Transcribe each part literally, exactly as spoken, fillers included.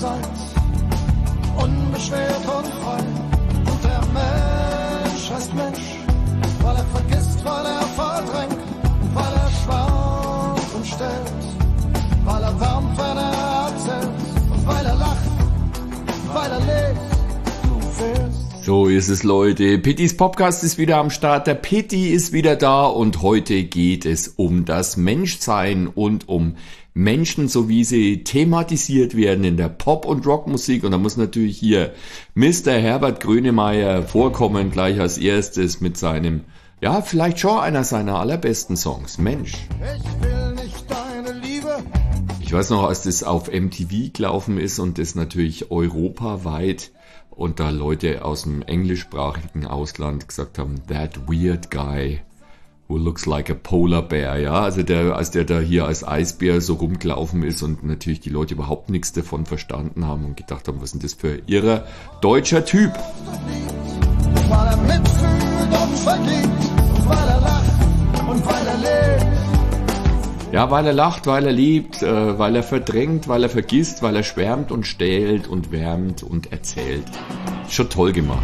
Abseits, unbeschwert und frei. Und der Mensch heißt Mensch, weil er vergisst, weil er verdrängt, weil er schwankt und stellt, weil er wärmt, wenn er erzählt, und weil er lacht, weil er lebt, du fehlst. So ist es, Leute. Pittys Podcast ist wieder am Start. Der Pitti ist wieder da und heute geht es um das Menschsein und um Menschen, so wie sie thematisiert werden in der Pop- und Rockmusik. Und da muss natürlich hier Mister Herbert Grönemeyer vorkommen, gleich als erstes mit seinem, ja, vielleicht schon einer seiner allerbesten Songs, Mensch. Ich will nicht deine Liebe. Ich weiß noch, als das auf M T V gelaufen ist und das natürlich europaweit und da Leute aus dem englischsprachigen Ausland gesagt haben, that weird guy who looks like a polar bear, ja, also der, als der da hier als Eisbär so rumgelaufen ist und natürlich die Leute überhaupt nichts davon verstanden haben und gedacht haben, was ist denn das für ein irrer deutscher Typ? Weil er mitfühlt und vergibt, und weil er lacht und weil er lebt. Ja, weil er lacht, weil er liebt, äh, weil er verdrängt, weil er vergisst, weil er schwärmt und stählt und wärmt und erzählt. Schon toll gemacht.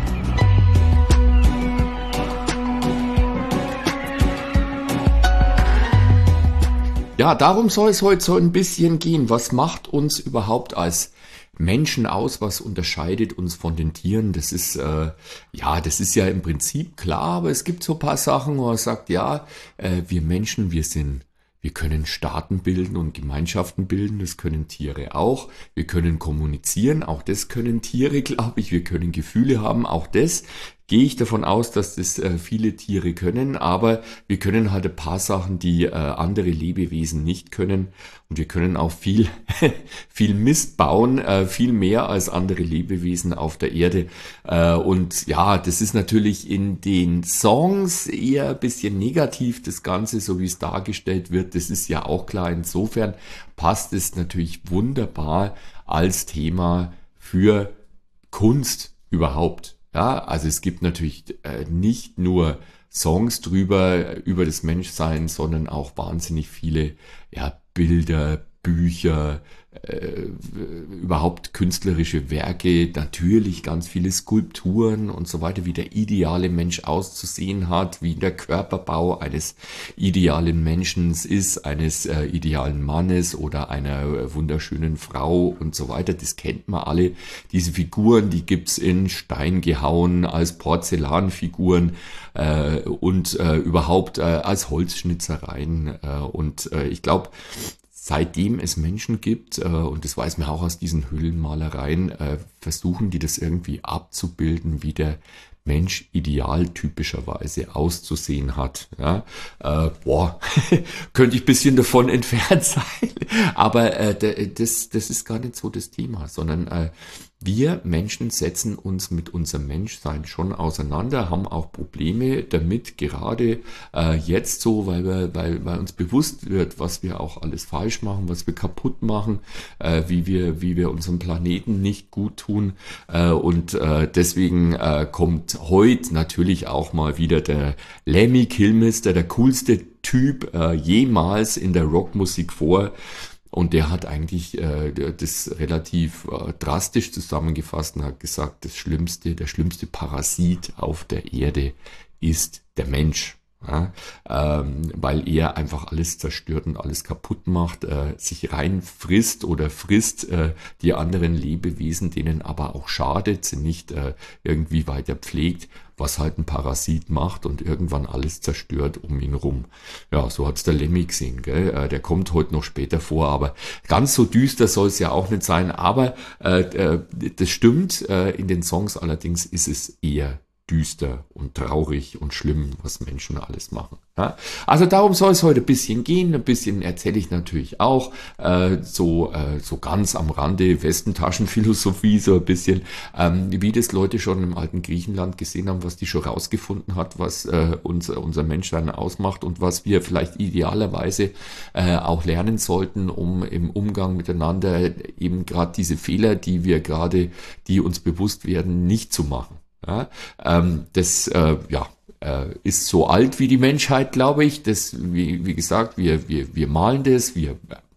Ja, darum soll es heute so ein bisschen gehen. Was macht uns überhaupt als Menschen aus? Was unterscheidet uns von den Tieren? Das ist, äh, ja, das ist ja im Prinzip klar, aber es gibt so ein paar Sachen, wo man sagt, ja, äh, wir Menschen, wir sind Wir können Staaten bilden und Gemeinschaften bilden, das können Tiere auch. Wir können kommunizieren, auch das können Tiere, glaube ich. Wir können Gefühle haben, auch das gehe ich davon aus, dass das äh, viele Tiere können. Aber wir können halt ein paar Sachen, die äh, andere Lebewesen nicht können. Und wir können auch viel, viel Mist bauen, äh, viel mehr als andere Lebewesen auf der Erde. Äh, und ja, das ist natürlich in den Songs eher ein bisschen negativ, das Ganze, so wie es dargestellt wird. Das ist ja auch klar. Insofern passt es natürlich wunderbar als Thema für Kunst überhaupt. Ja, also es gibt natürlich äh, nicht nur Songs drüber, über das Menschsein, sondern auch wahnsinnig viele, ja, Bilder, Bücher, äh, überhaupt künstlerische Werke, natürlich ganz viele Skulpturen und so weiter, wie der ideale Mensch auszusehen hat, wie der Körperbau eines idealen Menschen ist, eines äh, idealen Mannes oder einer äh, wunderschönen Frau und so weiter. Das kennt man alle. Diese Figuren, die gibt's in Stein gehauen, als Porzellanfiguren äh, und äh, überhaupt äh, als Holzschnitzereien. Äh, und äh, ich glaube, seitdem es Menschen gibt, äh, und das weiß man auch aus diesen Höhlenmalereien, äh, versuchen die das irgendwie abzubilden, wie der Mensch ideal typischerweise auszusehen hat. Ja, äh, boah, könnte ich ein bisschen davon entfernt sein, aber äh, das, das ist gar nicht so das Thema, sondern äh, wir Menschen setzen uns mit unserem Menschsein schon auseinander, haben auch Probleme damit, gerade äh, jetzt so, weil wir, weil, weil uns bewusst wird, was wir auch alles falsch machen, was wir kaputt machen, äh, wie wir, wie wir unserem Planeten nicht gut tun. Äh, und äh, deswegen äh, kommt heute natürlich auch mal wieder der Lemmy Kilmister, der coolste Typ äh, jemals in der Rockmusik vor. Und der hat eigentlich äh, das relativ äh, drastisch zusammengefasst und hat gesagt, das Schlimmste, der schlimmste Parasit auf der Erde ist der Mensch. Ja, ähm, weil er einfach alles zerstört und alles kaputt macht, äh, sich reinfrisst oder frisst äh, die anderen Lebewesen, denen aber auch schadet, sie nicht äh, irgendwie weiter pflegt, was halt ein Parasit macht und irgendwann alles zerstört um ihn rum. Ja, so hat's der Lemmy gesehen, gell? Äh, der kommt heute noch später vor, aber ganz so düster soll es ja auch nicht sein, aber äh, äh, das stimmt, äh, in den Songs allerdings ist es eher düster und traurig und schlimm, was Menschen alles machen. Ja? Also darum soll es heute ein bisschen gehen. Ein bisschen erzähle ich natürlich auch äh, so äh, so ganz am Rande Westentaschenphilosophie, so ein bisschen, ähm, wie das Leute schon im alten Griechenland gesehen haben, was die schon rausgefunden hat, was äh, unser, unser Menschsein ausmacht und was wir vielleicht idealerweise äh, auch lernen sollten, um im Umgang miteinander eben gerade diese Fehler, die wir gerade, die uns bewusst werden, nicht zu machen. Ja, ähm, das äh, ja, äh, ist so alt wie die Menschheit, glaube ich. Das, wie, wie gesagt, wir, wir, wir malen das, wir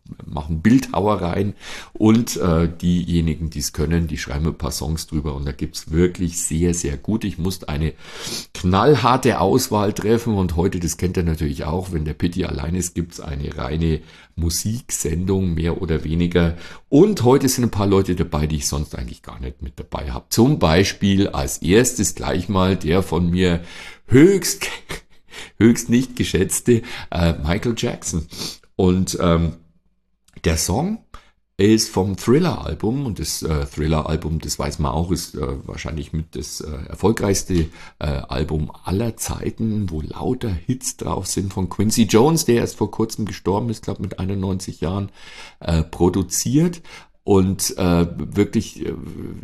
machen Bildhauereien und äh, diejenigen, die es können, die schreiben ein paar Songs drüber und da gibt's wirklich sehr, sehr gut. Ich musste eine knallharte Auswahl treffen und heute, das kennt ihr natürlich auch, wenn der Pitti allein ist, gibt's eine reine Musiksendung, mehr oder weniger. Und heute sind ein paar Leute dabei, die ich sonst eigentlich gar nicht mit dabei habe. Zum Beispiel als erstes gleich mal der von mir höchst, höchst nicht geschätzte äh, Michael Jackson. Und ähm, der Song ist vom Thriller-Album und das äh, Thriller-Album, das weiß man auch, ist äh, wahrscheinlich mit das äh, erfolgreichste äh, Album aller Zeiten, wo lauter Hits drauf sind von Quincy Jones, der erst vor kurzem gestorben ist, glaube mit einundneunzig Jahren, äh, produziert. Und äh, wirklich äh,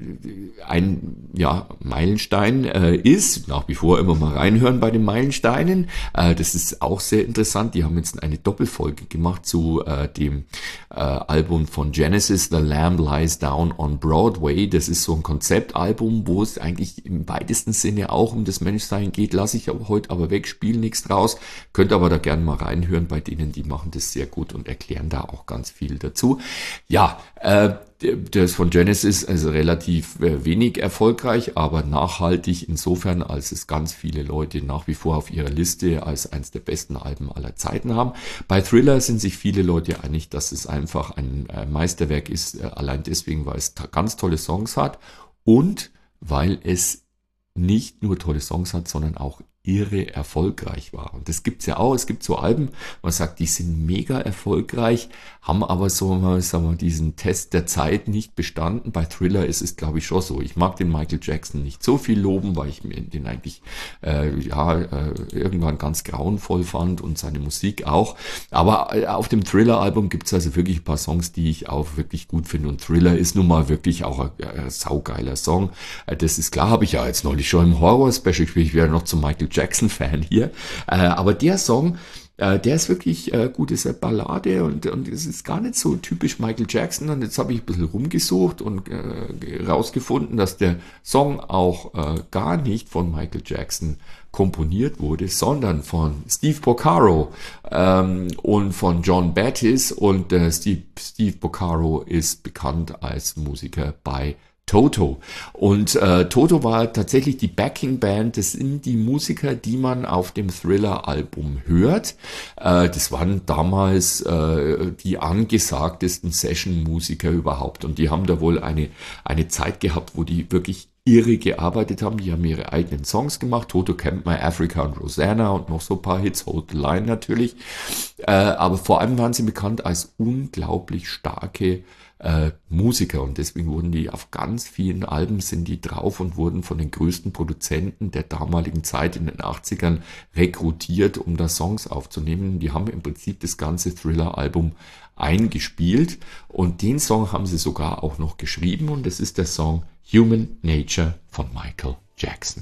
ein ja, Meilenstein äh, ist, nach wie vor immer mal reinhören bei den Meilensteinen. Äh, das ist auch sehr interessant. Die haben jetzt eine Doppelfolge gemacht zu äh, dem äh, Album von Genesis, The Lamb Lies Down on Broadway. Das ist so ein Konzeptalbum, wo es eigentlich im weitesten Sinne auch um das Menschsein geht. Lasse ich aber heute aber weg, spiele nichts draus. Könnt aber da gerne mal reinhören bei denen, die machen das sehr gut und erklären da auch ganz viel dazu. Ja, äh, das von Genesis ist also relativ wenig erfolgreich, aber nachhaltig insofern, als es ganz viele Leute nach wie vor auf ihrer Liste als eines der besten Alben aller Zeiten haben. Bei Thriller sind sich viele Leute einig, dass es einfach ein Meisterwerk ist, allein deswegen, weil es ganz tolle Songs hat und weil es nicht nur tolle Songs hat, sondern auch irre erfolgreich war. Und das gibt's ja auch. Es gibt so Alben, man sagt, die sind mega erfolgreich, haben aber so mal, sagen wir, diesen Test der Zeit nicht bestanden. Bei Thriller ist es, glaube ich, schon so. Ich mag den Michael Jackson nicht so viel loben, weil ich mir den eigentlich äh, ja äh, irgendwann ganz grauenvoll fand und seine Musik auch. Aber äh, auf dem Thriller-Album gibt's also wirklich ein paar Songs, die ich auch wirklich gut finde. Und Thriller ist nun mal wirklich auch ein, ein saugeiler Song. Äh, das ist klar, habe ich ja jetzt neulich schon im Horror-Special gespielt. Ich wäre noch zum Michael Jackson-Fan hier. Äh, aber der Song, äh, der ist wirklich äh, gut, ist eine Ballade und, und es ist gar nicht so typisch Michael Jackson. Und jetzt habe ich ein bisschen rumgesucht und äh, rausgefunden, dass der Song auch äh, gar nicht von Michael Jackson komponiert wurde, sondern von Steve Porcaro ähm, und von John Battis. Und äh, Steve, Steve Porcaro ist bekannt als Musiker bei Toto. Und äh, Toto war tatsächlich die Backing-Band. Das sind die Musiker, die man auf dem Thriller-Album hört. Äh, das waren damals äh, die angesagtesten Session-Musiker überhaupt. Und die haben da wohl eine, eine Zeit gehabt, wo die wirklich irre gearbeitet haben. Die haben ihre eigenen Songs gemacht. Toto kennt man, Africa und Rosanna und noch so ein paar Hits, Hold the Line natürlich. Äh, aber vor allem waren sie bekannt als unglaublich starke Äh, Musiker und deswegen wurden die auf ganz vielen Alben sind die drauf und wurden von den größten Produzenten der damaligen Zeit in den achtzigern rekrutiert, um da Songs aufzunehmen. Die haben im Prinzip das ganze Thriller-Album eingespielt und den Song haben sie sogar auch noch geschrieben und das ist der Song Human Nature von Michael Jackson.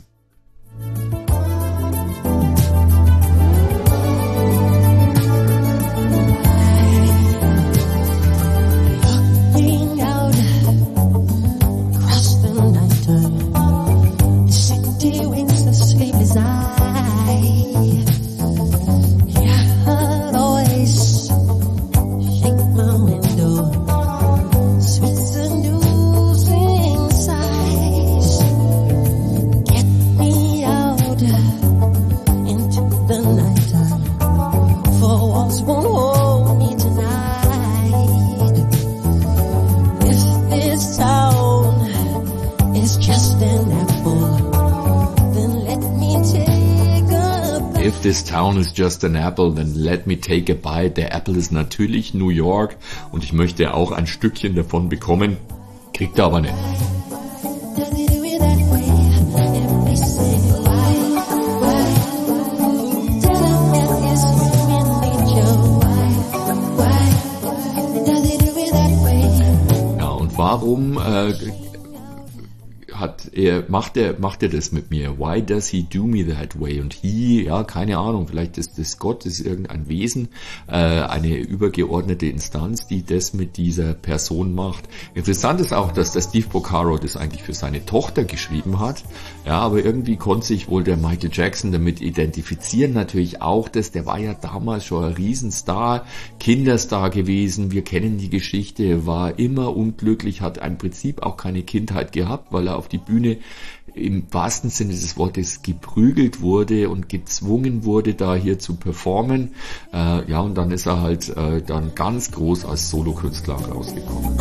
This town is just an apple, then let me take a bite. Der Apple ist natürlich New York und ich möchte auch ein Stückchen davon bekommen, kriegt er aber nicht. Ja, und warum äh, hat er, macht er, macht er das mit mir? Why does he do me that way? Und he, ja, keine Ahnung, vielleicht ist das Gott, ist irgendein Wesen, äh, eine übergeordnete Instanz, die das mit dieser Person macht. Interessant ist auch, dass der Steve Porcaro das eigentlich für seine Tochter geschrieben hat. Ja, aber irgendwie konnte sich wohl der Michael Jackson damit identifizieren. Natürlich auch das, der war ja damals schon ein Riesenstar, Kinderstar gewesen. Wir kennen die Geschichte, war immer unglücklich, hat im Prinzip auch keine Kindheit gehabt, weil er auf die Bühne im wahrsten Sinne des Wortes geprügelt wurde und gezwungen wurde, da hier zu performen. Äh, ja, und dann ist er halt äh, dann ganz groß als Solokünstler rausgekommen.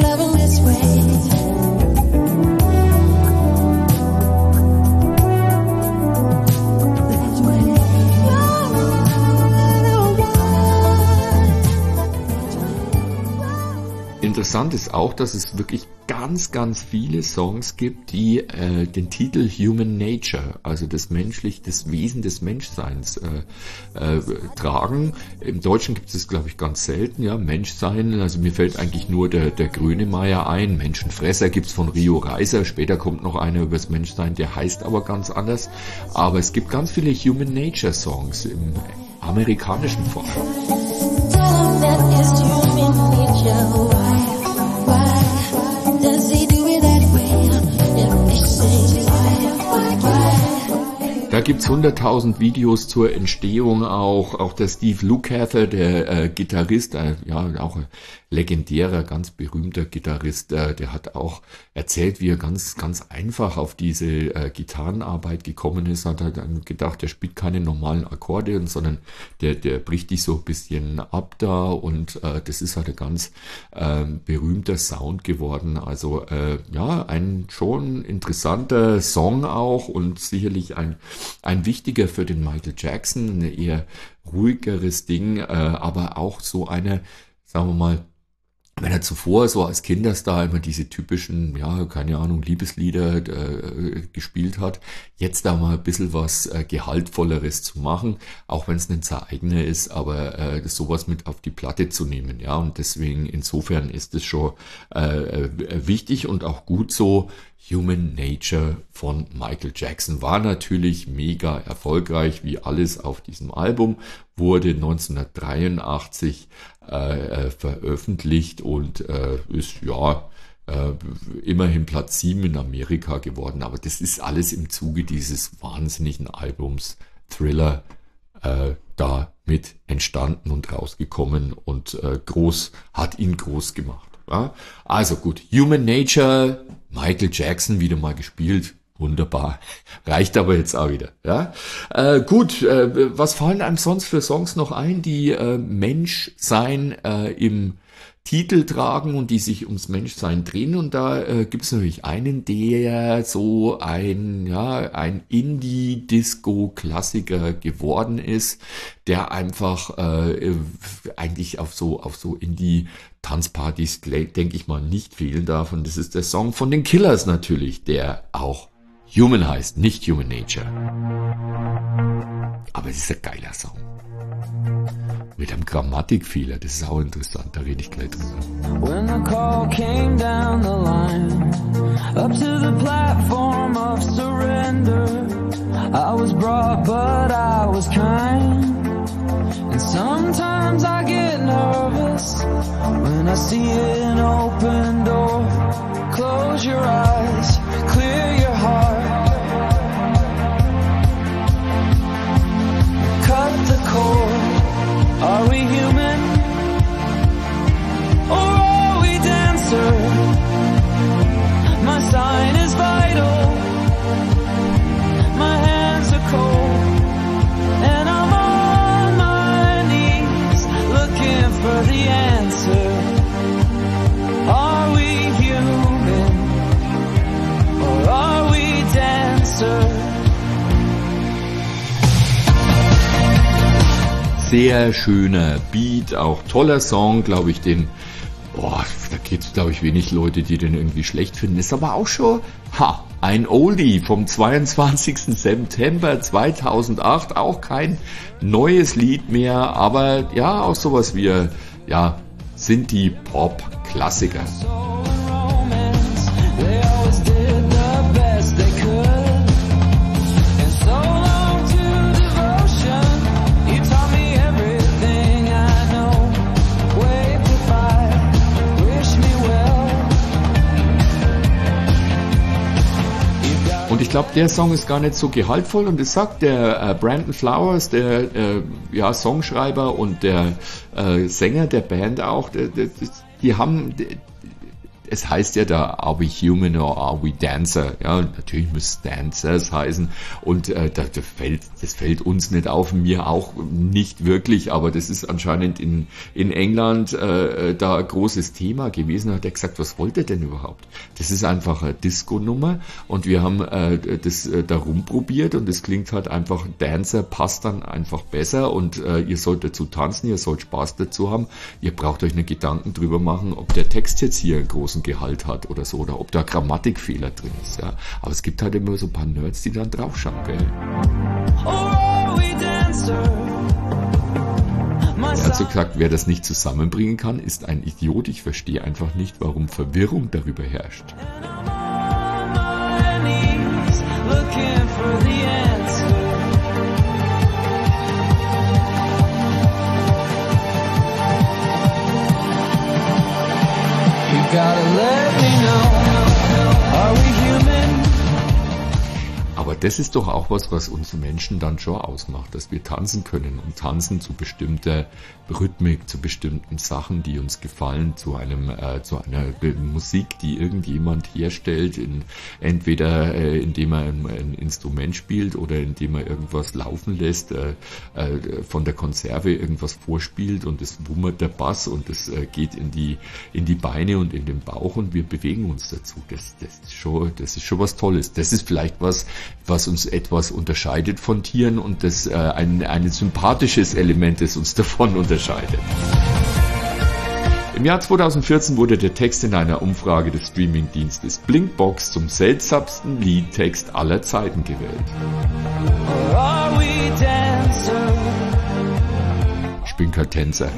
Interessant ist auch, dass es wirklich ganz, ganz viele Songs gibt, die äh, den Titel Human Nature, also das menschlich, das Wesen des Menschseins äh, äh, tragen. Im Deutschen gibt es das, glaube ich, ganz selten, ja, Menschsein. Also mir fällt eigentlich nur der, der Grönemeyer ein. Menschenfresser gibt's von Rio Reiser. Später kommt noch einer über das Menschsein, der heißt aber ganz anders. Aber es gibt ganz viele Human Nature Songs im amerikanischen Form. Da gibt's hunderttausend Videos zur Entstehung auch. Auch der Steve Lukather, der äh, Gitarrist, äh, ja auch ein legendärer, ganz berühmter Gitarrist, äh, der hat auch erzählt, wie er ganz ganz einfach auf diese äh, Gitarrenarbeit gekommen ist. Hat halt dann gedacht, der spielt keine normalen Akkorde, sondern der der bricht die so ein bisschen ab da, und äh, das ist halt ein ganz äh, berühmter Sound geworden. Also äh, ja, ein schon interessanter Song auch und sicherlich ein ein wichtiger für den Michael Jackson, ein eher ruhigeres Ding, äh, aber auch so eine, sagen wir mal, wenn er zuvor so als Kinderstar immer diese typischen, ja, keine Ahnung, Liebeslieder äh, gespielt hat, jetzt da mal ein bisschen was äh, Gehaltvolleres zu machen, auch wenn es nicht sein eigener ist, aber äh, sowas mit auf die Platte zu nehmen, ja, und deswegen insofern ist es schon äh, wichtig und auch gut so. Human Nature von Michael Jackson war natürlich mega erfolgreich, wie alles auf diesem Album, wurde neunzehnhundertdreiundachtzig äh, veröffentlicht und äh, ist ja äh, immerhin Platz sieben in Amerika geworden, aber das ist alles im Zuge dieses wahnsinnigen Albums Thriller äh, da mit entstanden und rausgekommen und äh, groß, hat ihn groß gemacht. Ja? Also gut, Human Nature, Michael Jackson wieder mal gespielt, wunderbar, reicht aber jetzt auch wieder. Ja, äh, gut, äh, was fallen einem sonst für Songs noch ein, die äh, Menschsein äh, im Titel tragen und die sich ums Menschsein drehen? Und da äh, gibt es natürlich einen, der so ein ja ein Indie-Disco-Klassiker geworden ist, der einfach äh, eigentlich auf so auf so Indie-Tanzpartys, denke ich mal, nicht fehlen darf. Und das ist der Song von den Killers natürlich, der auch Human heißt, nicht Human Nature. Aber es ist ein geiler Song. Mit einem Grammatikfehler, das ist auch interessant, da rede ich gleich drüber. When the call came down the line, up to the platform of surrender, I was brought but I was kind, and sometimes I get nervous when I see an open door. Close your eyes, clear your heart, cut the cord. Are we human, or are we dancer? My sign is vital, my hands are cold, and I'm on my knees looking for the answer. Are we human, or are we dancer? Sehr schöner Beat, auch toller Song, glaube ich, den, boah, da gibt es, glaube ich, wenig Leute, die den irgendwie schlecht finden. Ist aber auch schon, ha, ein Oldie vom zweiundzwanzigsten September zweitausendacht, auch kein neues Lied mehr, aber ja, auch sowas wie, ja, sind die Pop-Klassiker. ich glaube, der Song ist gar nicht so gehaltvoll und das sagt der äh, Brandon Flowers, der äh, ja, Songschreiber und der äh, Sänger der Band auch, der, der, die haben... Die, es heißt ja da, are we human or are we dancer? Ja, natürlich muss Dancers heißen und äh, das, das, fällt, das fällt uns nicht auf, mir auch nicht wirklich, aber das ist anscheinend in, in England äh, da ein großes Thema gewesen. Da hat er gesagt, was wollt ihr denn überhaupt? Das ist einfach eine Disco-Nummer und wir haben äh, das äh, da rumprobiert und es klingt halt einfach, Dancer passt dann einfach besser und äh, ihr sollt dazu tanzen, ihr sollt Spaß dazu haben. Ihr braucht euch eine Gedanken drüber machen, ob der Text jetzt hier einen großen Gehalt hat oder so, oder ob da Grammatikfehler drin ist, ja. Aber es gibt halt immer so ein paar Nerds, die dann draufschauen, gell. Er hat so gesagt, wer das nicht zusammenbringen kann, ist ein Idiot. Ich verstehe einfach nicht, warum Verwirrung darüber herrscht. Aber das ist doch auch was, was uns Menschen dann schon ausmacht, dass wir tanzen können und tanzen zu bestimmter Rhythmik, zu bestimmten Sachen, die uns gefallen, zu einem äh, zu einer Musik, die irgendjemand herstellt, in, entweder äh, indem er ein, ein Instrument spielt oder indem er irgendwas laufen lässt, äh, äh, von der Konserve irgendwas vorspielt und es wummert der Bass und es äh, geht in die in die Beine und in den Bauch und wir bewegen uns dazu. Das, das ist schon, das ist schon was Tolles. Das ist vielleicht was, was uns etwas unterscheidet von Tieren und das äh, ein, ein sympathisches Element, das uns davon unterscheidet. Im Jahr zweitausendvierzehn wurde der Text in einer Umfrage des Streamingdienstes Blinkbox zum seltsamsten Liedtext aller Zeiten gewählt. Ich bin kein Tänzer.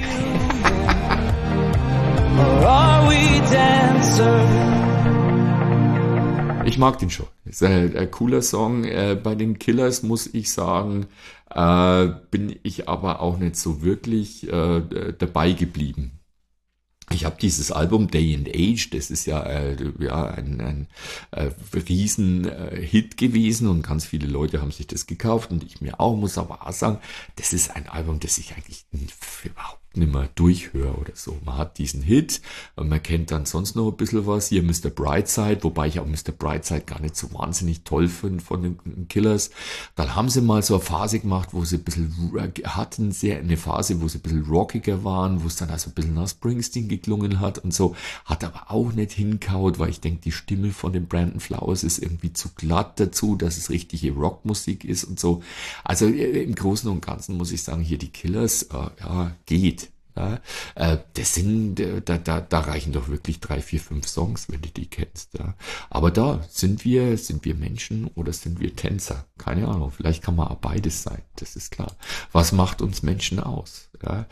Ich mag den schon. Ist ein, ein cooler Song. Äh, bei den Killers muss ich sagen, äh, bin ich aber auch nicht so wirklich äh, dabei geblieben. Ich habe dieses Album Day and Age, das ist ja, äh, ja ein, ein äh, riesen äh, Hit gewesen und ganz viele Leute haben sich das gekauft und ich mir auch, muss aber auch sagen, das ist ein Album, das ich eigentlich überhaupt nicht mehr durchhöre oder so. Man hat diesen Hit und man kennt dann sonst noch ein bisschen was. Hier Mister Brightside, wobei ich auch Mister Brightside gar nicht so wahnsinnig toll finde von den Killers. Dann haben sie mal so eine Phase gemacht, wo sie ein bisschen hatten, sehr eine Phase, wo sie ein bisschen rockiger waren, wo es dann also ein bisschen nach Springsteen geklungen hat und so. Hat aber auch nicht hinkaut, weil ich denke, die Stimme von den Brandon Flowers ist irgendwie zu glatt dazu, dass es richtige Rockmusik ist und so. Also im Großen und Ganzen muss ich sagen, hier die Killers, äh, ja, geht. Ja, äh, das sind, da, da, da reichen doch wirklich drei, vier, fünf Songs, wenn du die kennst. Ja. Aber da sind wir, sind wir Menschen oder sind wir Tänzer? Keine Ahnung. Vielleicht kann man auch beides sein. Das ist klar. Was macht uns Menschen aus? Ja,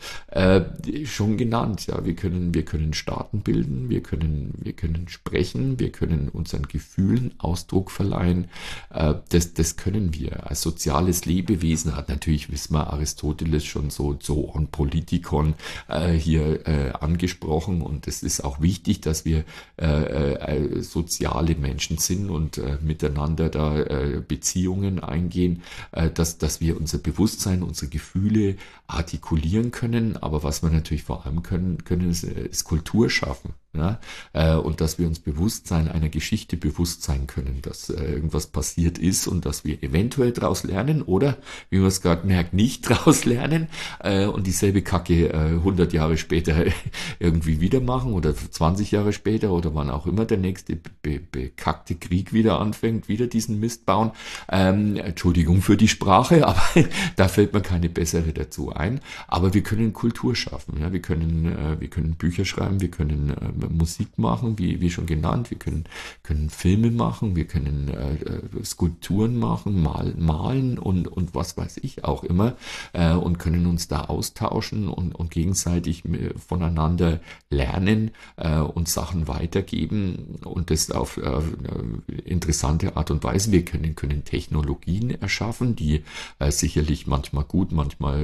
äh, schon genannt. Ja, wir können, wir können Staaten bilden. Wir können, wir können sprechen. Wir können unseren Gefühlen Ausdruck verleihen. Äh, das, das können wir. Als soziales Lebewesen hat natürlich, wissen wir, Aristoteles schon so, so on Politikon äh, hier äh, angesprochen und es ist auch wichtig, dass wir äh, äh, soziale Menschen sind und äh, miteinander da äh, Beziehungen eingehen, äh, dass, dass wir unser Bewusstsein, unsere Gefühle artikulieren können, aber was wir natürlich vor allem können, können ist, ist Kultur schaffen. Ja, äh, und dass wir uns bewusst sein, einer Geschichte bewusst sein können, dass äh, irgendwas passiert ist und dass wir eventuell daraus lernen oder, wie man es gerade merkt, nicht daraus lernen äh, und dieselbe Kacke äh, hundert Jahre später irgendwie wieder machen oder zwanzig Jahre später oder wann auch immer der nächste be- bekackte Krieg wieder anfängt, wieder diesen Mist bauen. Ähm, Entschuldigung für die Sprache, aber da fällt mir keine bessere dazu ein. Aber wir können Kultur schaffen, ja, wir können, äh, wir können Bücher schreiben, wir können äh, Musik machen, wie, wie schon genannt, wir können, können Filme machen, wir können äh, Skulpturen machen, mal, malen und, und was weiß ich auch immer äh, und können uns da austauschen und, und gegenseitig voneinander lernen äh, und Sachen weitergeben und das auf äh, interessante Art und Weise. Wir können, können Technologien erschaffen, die äh, sicherlich manchmal gut, manchmal äh, sinnvoll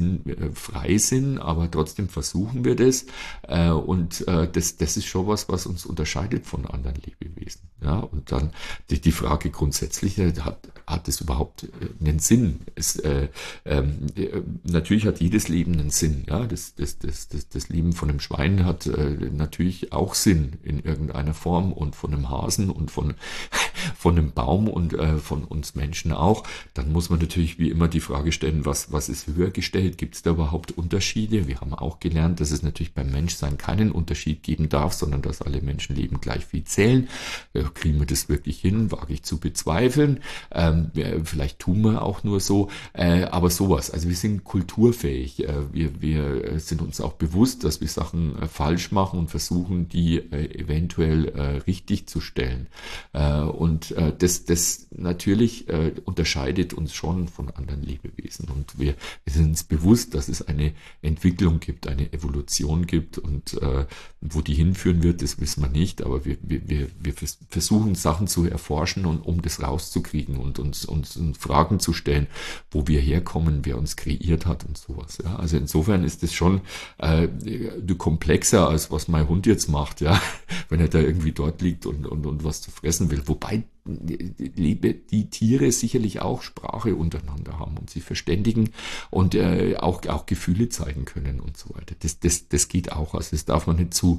sinnfrei sind, aber trotzdem versuchen wir das. Äh, und äh, das, das ist schon was, was uns unterscheidet von anderen Lebewesen. Ja, und dann die, die Frage grundsätzlich, hat, hat es überhaupt einen Sinn? Es, äh, ähm, natürlich hat jedes Leben einen Sinn. Ja, das, das, das, das, das Leben von einem Schwein hat äh, natürlich auch Sinn in irgendeiner Form und von einem Hasen und von, von einem Baum und äh, von uns Menschen auch. Dann muss man natürlich wie immer die Frage stellen, was, was ist höher gestellt? Gibt es da überhaupt Unterschiede? Wir haben auch gelernt, dass es natürlich beim Menschsein keinen Unterschied geben darf, sondern dass alle Menschenleben gleich viel zählen. Äh, kriegen wir das wirklich hin? Wage ich zu bezweifeln. Ähm, vielleicht tun wir auch nur so, äh, aber sowas. Also wir sind kulturfähig. Äh, wir, wir sind uns auch bewusst, dass wir Sachen äh, falsch machen und versuchen, die äh, eventuell äh, richtig zu stellen. Äh, und äh, das, das natürlich äh, unterscheidet uns schon von anderen Lebewesen. Und wir, wir sind uns bewusst, dass es eine Entwicklung gibt, eine Evolution gibt und äh, wo die hinführen wird, das wissen wir nicht, aber wir, wir, wir, wir versuchen Sachen zu erforschen und um das rauszukriegen und uns, uns Fragen zu stellen, wo wir herkommen, wer uns kreiert hat und sowas. Ja. Also insofern ist es schon äh, komplexer, als was mein Hund jetzt macht, ja, wenn er da irgendwie dort liegt und, und, und was zu fressen will. Wobei die, die Tiere sicherlich auch Sprache untereinander haben und sich verständigen und äh, auch, auch Gefühle zeigen können und so weiter. Das, das, das geht auch. Also das darf man nicht zu,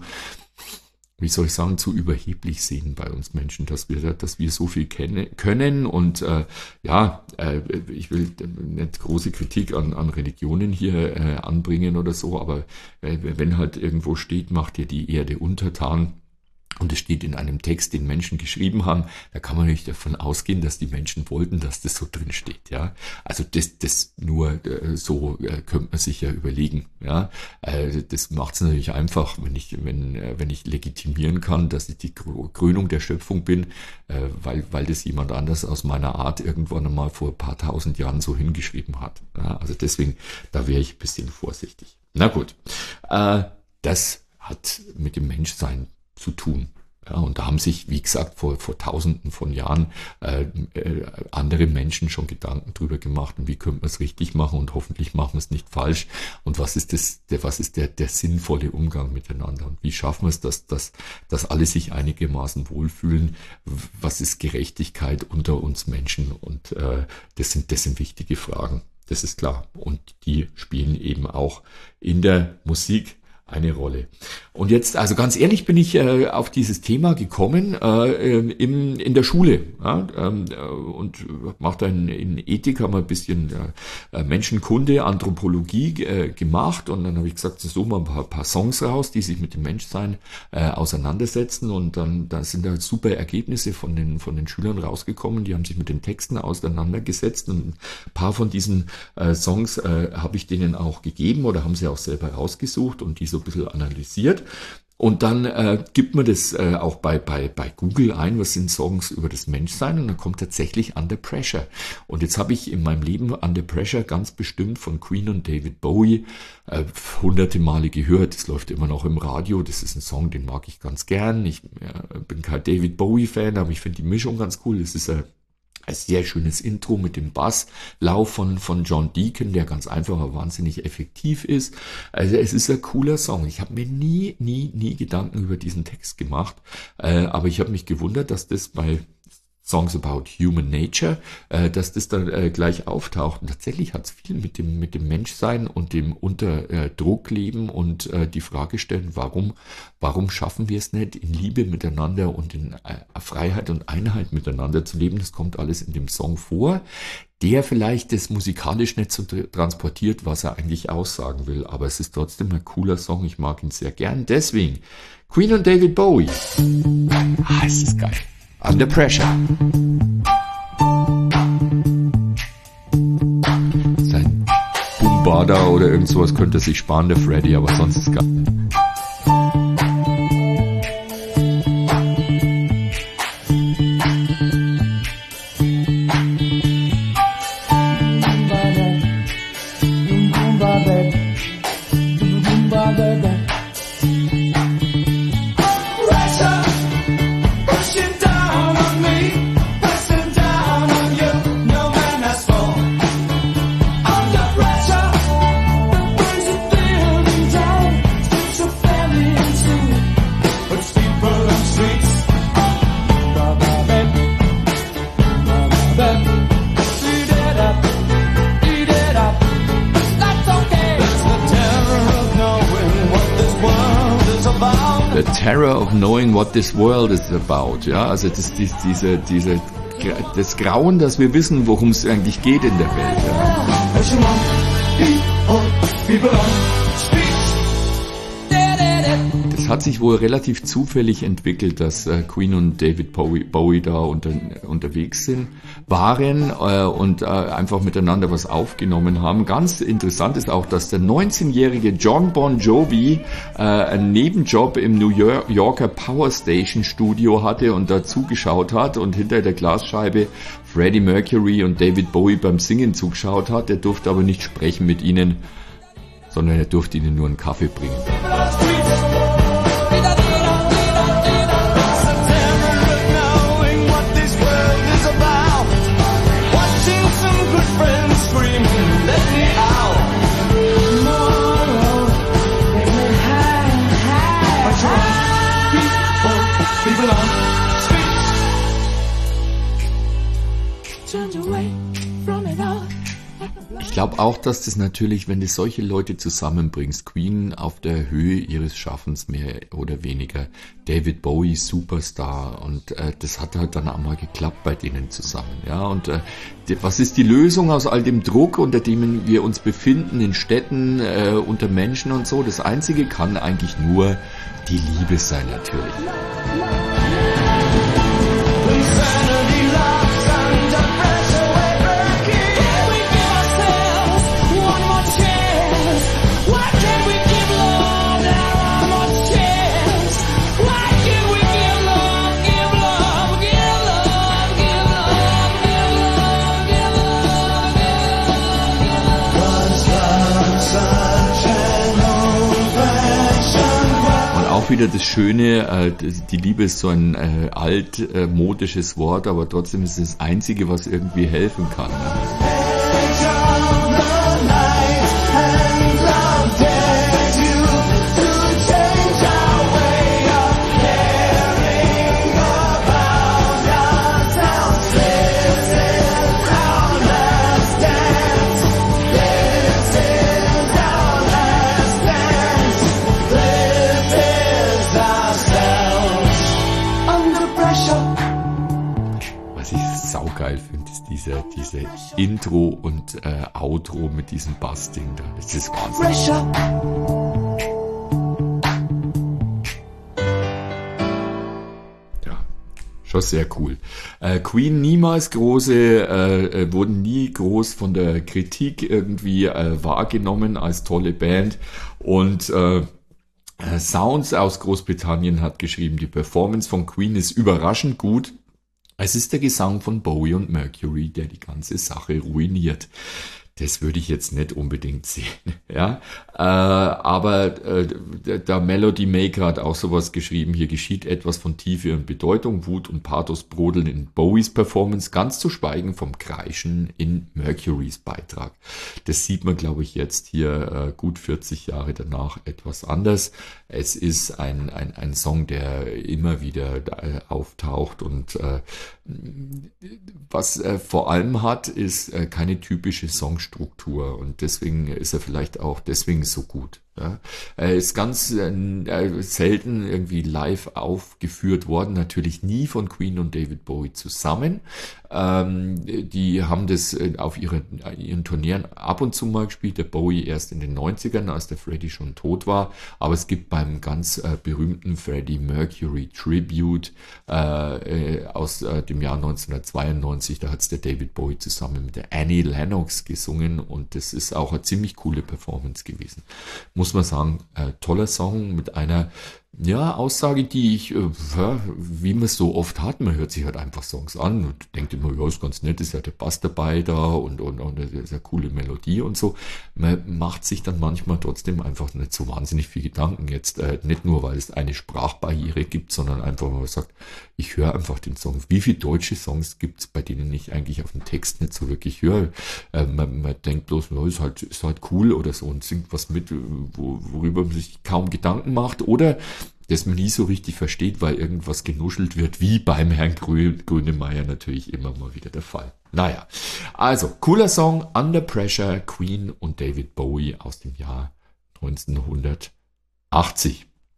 wie soll ich sagen, zu überheblich sehen bei uns Menschen, dass wir, dass wir so viel kennen, können und äh, ja, äh, ich will nicht große Kritik an, an Religionen hier äh, anbringen oder so, aber äh, wenn halt irgendwo steht, macht dir die Erde untertan, und es steht in einem Text, den Menschen geschrieben haben, da kann man nicht davon ausgehen, dass die Menschen wollten, dass das so drin steht, ja. Also das, das nur äh, so äh, könnte man sich ja überlegen, ja. Äh, das macht es natürlich einfach, wenn ich, wenn, äh, wenn ich legitimieren kann, dass ich die Krönung der Schöpfung bin, äh, weil, weil das jemand anders aus meiner Art irgendwann einmal vor ein paar tausend Jahren so hingeschrieben hat. Ja? Also deswegen, da wäre ich ein bisschen vorsichtig. Na gut, äh, das hat mit dem Menschsein zu tun. Ja, und da haben sich, wie gesagt, vor, vor Tausenden von Jahren äh, äh, andere Menschen schon Gedanken drüber gemacht, und wie könnte man es richtig machen und hoffentlich machen wir es nicht falsch und was ist das, der, was ist der, der sinnvolle Umgang miteinander und wie schaffen wir es, dass, dass, dass alle sich einigermaßen wohlfühlen, was ist Gerechtigkeit unter uns Menschen und äh, das sind, das sind wichtige Fragen, das ist klar und die spielen eben auch in der Musik eine Rolle. Und jetzt, also ganz ehrlich, bin ich äh, auf dieses Thema gekommen äh, im, in der Schule, ja, äh, und mache da in, in Ethik, haben wir ein bisschen äh, Menschenkunde, Anthropologie äh, gemacht und dann habe ich gesagt, so mal ein paar, paar Songs raus, die sich mit dem Menschsein äh, auseinandersetzen und dann da sind da super Ergebnisse von den von den Schülern rausgekommen, die haben sich mit den Texten auseinandergesetzt und ein paar von diesen äh, Songs äh, habe ich denen auch gegeben oder haben sie auch selber rausgesucht und die so ein bisschen analysiert. Und dann äh, gibt man das äh, auch bei, bei, bei Google ein, was sind Songs über das Menschsein und dann kommt tatsächlich Under Pressure. Und jetzt habe ich in meinem Leben Under Pressure ganz bestimmt von Queen und David Bowie äh, hunderte Male gehört. Das läuft immer noch im Radio. Das ist ein Song, den mag ich ganz gern. Ich äh, bin kein David Bowie-Fan, aber ich finde die Mischung ganz cool. Das ist ein Ein sehr schönes Intro mit dem Basslauf von, von John Deacon, der ganz einfach, aber wahnsinnig effektiv ist. Also es ist ein cooler Song. Ich habe mir nie, nie, nie Gedanken über diesen Text gemacht, äh, aber ich habe mich gewundert, dass das bei Songs about Human Nature, äh, dass das dann äh, gleich auftaucht. Und tatsächlich hat es viel mit dem mit dem Menschsein und dem unter äh, Druck leben und äh, die Frage stellen, warum warum schaffen wir es nicht, in Liebe miteinander und in äh, Freiheit und Einheit miteinander zu leben? Das kommt alles in dem Song vor, der vielleicht das musikalisch nicht so transportiert, was er eigentlich aussagen will. Aber es ist trotzdem ein cooler Song. Ich mag ihn sehr gern. Deswegen Queen und David Bowie. Ah, es ist geil. Under Pressure. Sein Boom-Bada oder irgend sowas könnte sich sparen, der Freddy, aber sonst ist geil. terror of knowing what this world is about. Ja, also das, dies, diese, diese, das Grauen, dass wir wissen, worum es eigentlich geht in der Welt. Ja. Es hat sich wohl relativ zufällig entwickelt, dass äh, Queen und David Bowie, Bowie da unter, unterwegs sind, waren äh, und äh, einfach miteinander was aufgenommen haben. Ganz interessant ist auch, dass der neunzehnjährige John Bon Jovi äh, einen Nebenjob im New Yorker Power Station Studio hatte und da zugeschaut hat und hinter der Glasscheibe Freddie Mercury und David Bowie beim Singen zugeschaut hat. Er durfte aber nicht sprechen mit ihnen, sondern er durfte ihnen nur einen Kaffee bringen. Ich glaube auch, dass das natürlich, wenn du solche Leute zusammenbringst, Queen auf der Höhe ihres Schaffens mehr oder weniger, David Bowie Superstar und äh, das hat halt dann auch mal geklappt bei denen zusammen. Ja, und äh, die, was ist die Lösung aus all dem Druck, unter dem wir uns befinden, in Städten, äh, unter Menschen und so? Das Einzige kann eigentlich nur die Liebe sein, natürlich. Auch wieder das Schöne, äh, die Liebe ist so ein äh, altmodisches äh, Wort, aber trotzdem ist es das Einzige, was irgendwie helfen kann. Geil finde, ist diese, diese Intro und äh, Outro mit diesem Bassding da. Das ist Wahnsinn. Ja, schon sehr cool. Äh, Queen niemals große, äh, wurden nie groß von der Kritik irgendwie äh, wahrgenommen als tolle Band und äh, Sounds aus Großbritannien hat geschrieben, die Performance von Queen ist überraschend gut. Es ist der Gesang von Bowie und Mercury, der die ganze Sache ruiniert. Das würde ich jetzt nicht unbedingt sehen, ja. Äh, aber äh, der, der Melody Maker hat auch sowas geschrieben. Hier geschieht etwas von Tiefe und Bedeutung, Wut und Pathos brodeln in Bowies Performance, ganz zu schweigen vom Kreischen in Mercurys Beitrag. Das sieht man, glaube ich, jetzt hier äh, gut vierzig Jahre danach etwas anders. Es ist ein ein, ein Song, der immer wieder äh, auftaucht und äh, was er vor allem hat, ist äh, keine typische Songstruktur und deswegen ist er vielleicht auch deswegen so gut. Ja. Er ist ganz äh, selten irgendwie live aufgeführt worden, natürlich nie von Queen und David Bowie zusammen. Ähm, die haben das äh, auf ihre, ihren Turnieren ab und zu mal gespielt, der Bowie erst in den neunzigern, als der Freddie schon tot war, aber es gibt beim ganz äh, berühmten Freddie Mercury Tribute äh, äh, aus äh, dem Jahr neunzehnhundertzweiundneunzig, da hat es der David Bowie zusammen mit der Annie Lennox gesungen und das ist auch eine ziemlich coole Performance gewesen. Muss man sagen, äh, toller Song mit einer ja, Aussage, die ich, äh, wie man es so oft hat, man hört sich halt einfach Songs an und denkt immer, ja, ist ganz nett, ist ja der Bass dabei da und, und, und das ist eine coole Melodie und so. Man macht sich dann manchmal trotzdem einfach nicht so wahnsinnig viel Gedanken jetzt, äh, nicht nur, weil es eine Sprachbarriere gibt, sondern einfach, weil man sagt, ich höre einfach den Song. Wie viele deutsche Songs gibt es, bei denen ich eigentlich auf den Text nicht so wirklich höre? Äh, man, man denkt bloß, ja, ist halt, ist halt cool oder so und singt was mit, wo, worüber man sich kaum Gedanken macht oder das man nie so richtig versteht, weil irgendwas genuschelt wird, wie beim Herrn Grönemeyer natürlich immer mal wieder der Fall. Naja, also cooler Song, Under Pressure, Queen und David Bowie aus dem Jahr neunzehnhundertachtzig.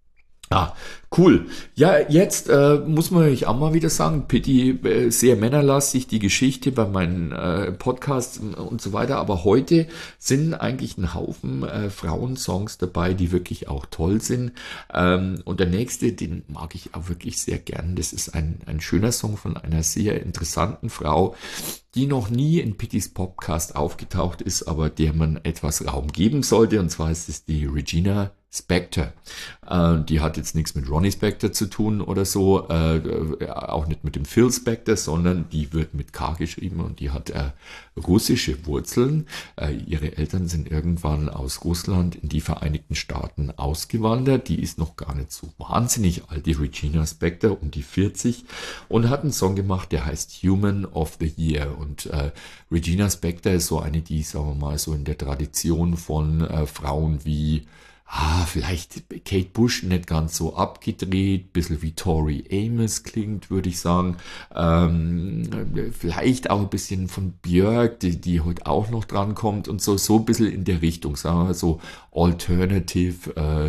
Ah, cool. Ja, jetzt äh, muss man natürlich auch mal wieder sagen, Pitti, äh, sehr männerlastig, die Geschichte bei meinen äh, Podcasts und so weiter. Aber heute sind eigentlich ein Haufen äh, Frauensongs dabei, die wirklich auch toll sind. Ähm, und der nächste, den mag ich auch wirklich sehr gern. Das ist ein, ein schöner Song von einer sehr interessanten Frau, die noch nie in Pittis Podcast aufgetaucht ist, aber der man etwas Raum geben sollte. Und zwar ist es die Regina Spektor. Äh, die hat jetzt nichts mit Ronnie Spector zu tun oder so, äh, auch nicht mit dem Phil Spector, sondern die wird mit K geschrieben und die hat äh, russische Wurzeln. Äh, ihre Eltern sind irgendwann aus Russland in die Vereinigten Staaten ausgewandert. Die ist noch gar nicht so wahnsinnig alt, die Regina Spektor, um die vierzig, und hat einen Song gemacht, der heißt Human of the Year. Und äh, Regina Spektor ist so eine, die, sagen wir mal, so in der Tradition von äh, Frauen wie Ah, vielleicht Kate Bush nicht ganz so abgedreht, bisschen wie Tori Amos klingt, würde ich sagen. Ähm, vielleicht auch ein bisschen von Björk, die, die heute auch noch dran kommt und so, so ein bisschen in der Richtung, sagen wir so Alternative, äh,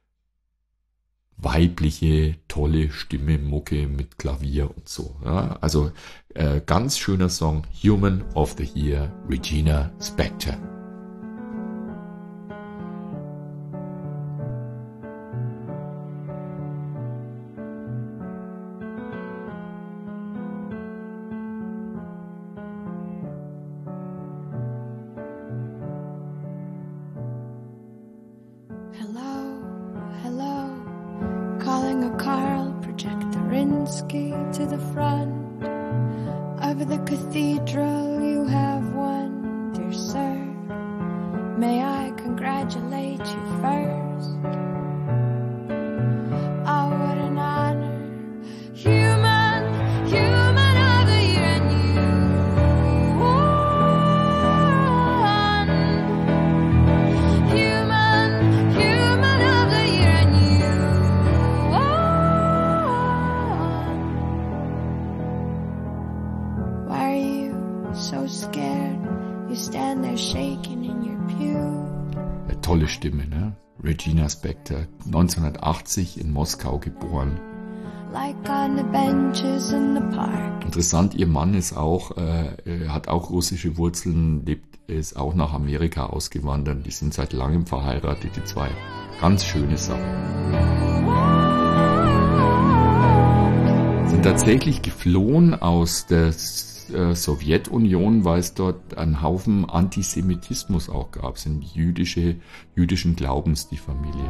weibliche, tolle Stimme, Mucke mit Klavier und so. Ja? Also äh, ganz schöner Song, Human of the Year, Regina Spektor. To the front of the cathedral, you have won, dear sir. May I congratulate you first? Oh, what an honor, human, human of the year, and you won. Human, human of the year, and you won. So scared, you stand there shaking in your pew. Eine tolle Stimme, ne? Regina Spektor, neunzehnhundertachtzig in Moskau geboren. Like on the benches in the park. Interessant, ihr Mann ist auch, äh, hat auch russische Wurzeln, lebt, ist auch nach Amerika ausgewandert. Die sind seit langem verheiratet, die zwei. Ganz schöne Sachen. Sind tatsächlich geflohen aus der Sowjetunion, weil es dort einen Haufen Antisemitismus auch gab, sind jüdische, jüdischen Glaubens, die Familie.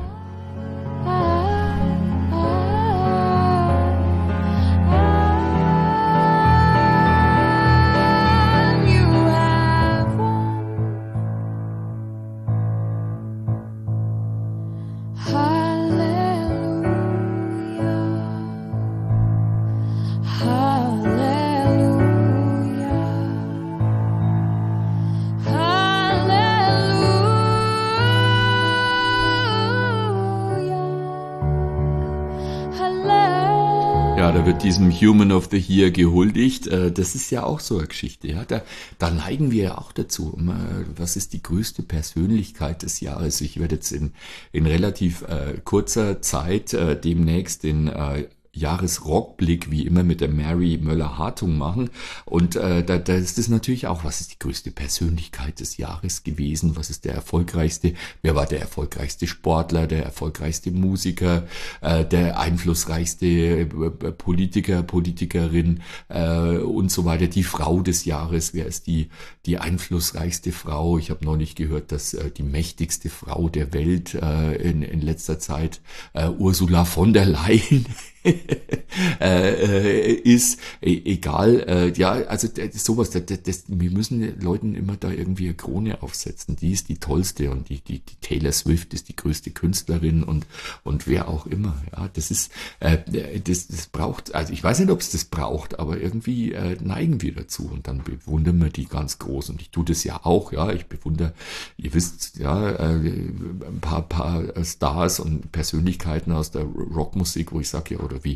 Da wird diesem Human of the Year gehuldigt. Das ist ja auch so eine Geschichte. Ja? Da, da neigen wir ja auch dazu. Was ist die größte Persönlichkeit des Jahres? Ich werde jetzt in, in relativ äh, kurzer Zeit äh, demnächst den äh, Jahresrockblick wie immer mit der Mary Möller-Hartung machen. Und äh, da, da ist es natürlich auch, was ist die größte Persönlichkeit des Jahres gewesen? Was ist der erfolgreichste? Wer war der erfolgreichste Sportler, der erfolgreichste Musiker, äh, der einflussreichste äh, Politiker, Politikerin äh, und so weiter? Die Frau des Jahres, wer ist die, die einflussreichste Frau? Ich habe neulich gehört, dass äh, die mächtigste Frau der Welt äh, in, in letzter Zeit äh, Ursula von der Leyen äh, ist, e egal, äh, ja, also sowas, das, das, wir müssen Leuten immer da irgendwie eine Krone aufsetzen, die ist die tollste und die, die, die Taylor Swift ist die größte Künstlerin und, und wer auch immer, ja, das ist, äh, das, das braucht, also ich weiß nicht, ob es das braucht, aber irgendwie äh, neigen wir dazu und dann bewundern wir die ganz groß und ich tue das ja auch, ja, ich bewundere, ihr wisst, ja, äh, ein paar, paar Stars und Persönlichkeiten aus der Rockmusik, wo ich sage, ja, oder wie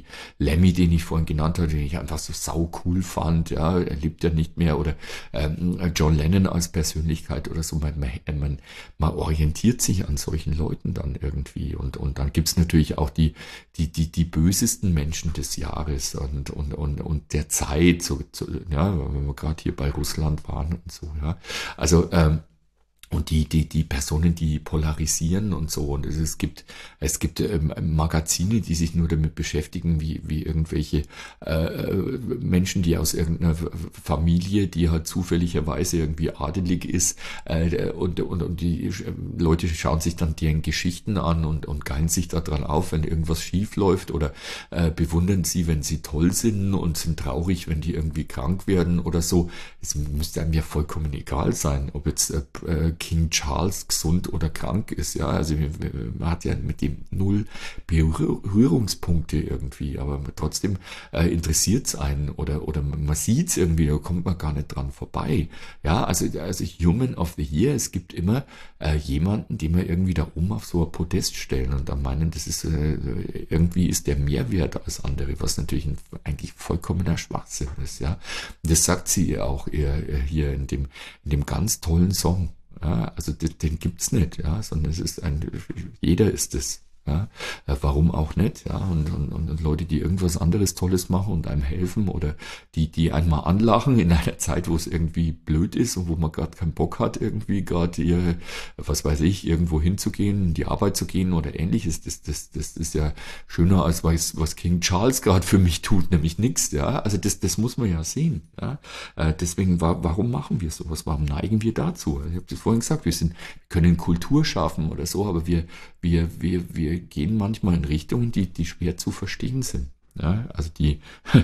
Lemmy, den ich vorhin genannt habe, den ich einfach so sau cool fand, ja, er lebt ja nicht mehr, oder ähm, John Lennon als Persönlichkeit oder so, man, man, man orientiert sich an solchen Leuten dann irgendwie, und und dann gibt's natürlich auch die die die die bösesten Menschen des Jahres und und und und der Zeit, so, so ja, wenn wir gerade hier bei Russland waren und so, ja, also ähm, und die, die, die Personen, die polarisieren und so. Und es, es gibt, es gibt ähm, Magazine, die sich nur damit beschäftigen, wie, wie irgendwelche äh, Menschen, die aus irgendeiner Familie, die halt zufälligerweise irgendwie adelig ist, äh, und, und, und die Leute schauen sich dann deren Geschichten an und, und geilen sich daran auf, wenn irgendwas schief läuft, oder äh, bewundern sie, wenn sie toll sind, und sind traurig, wenn die irgendwie krank werden oder so. Es müsste einem ja vollkommen egal sein, ob jetzt äh, King Charles gesund oder krank ist, ja, also man hat ja mit dem null Berührungspunkte irgendwie, aber trotzdem äh, interessiert es einen, oder oder man sieht es irgendwie, da kommt man gar nicht dran vorbei, ja, also also Human of the Year, es gibt immer äh, jemanden, den wir irgendwie da oben auf so ein Podest stellen und dann meinen, das ist äh, irgendwie ist der mehr wert als andere, was natürlich ein, eigentlich vollkommener Schwachsinn ist, ja, und das sagt sie auch eher hier in dem in dem ganz tollen Song. Ja, also den, den gibt's nicht, ja, sondern es ist ein, jeder ist es. Ja, warum auch nicht, ja, und, und, und Leute, die irgendwas anderes Tolles machen und einem helfen, oder die, die einmal anlachen in einer Zeit, wo es irgendwie blöd ist und wo man gerade keinen Bock hat, irgendwie gerade ihre, was weiß ich, irgendwo hinzugehen, in die Arbeit zu gehen oder ähnliches, das, das, das ist ja schöner als was, was King Charles gerade für mich tut, nämlich nichts, ja, also das, das muss man ja sehen, ja, deswegen, warum machen wir sowas, warum neigen wir dazu? Ich habe das vorhin gesagt, wir sind, wir können Kultur schaffen oder so, aber wir, wir, wir, wir gehen manchmal in Richtungen, die, die schwer zu verstehen sind. Ja, also die,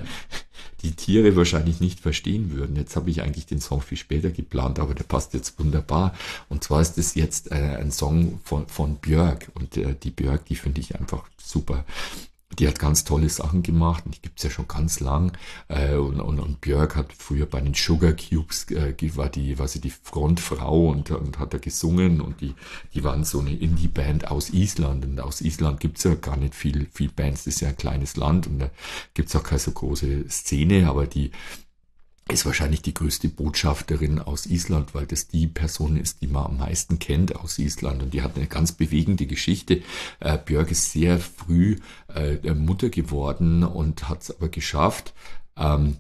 die Tiere wahrscheinlich nicht verstehen würden. Jetzt habe ich eigentlich den Song viel später geplant, aber der passt jetzt wunderbar. Und zwar ist es jetzt äh, ein Song von, von Björk. Und äh, die Björk, die finde ich einfach super. Die hat ganz tolle Sachen gemacht, und die gibt's ja schon ganz lang. Äh, und, und, und Björk hat früher bei den Sugar Cubes, äh, war die, war sie die Frontfrau, und, und hat da gesungen, und die, die waren so eine Indie-Band aus Island. Und aus Island gibt's ja gar nicht viel, viel Bands, das ist ja ein kleines Land, und da gibt's auch keine so große Szene, aber die ist wahrscheinlich die größte Botschafterin aus Island, weil das die Person ist, die man am meisten kennt aus Island, und die hat eine ganz bewegende Geschichte. Äh, Björk ist sehr früh äh, Mutter geworden und hat es aber geschafft, ähm,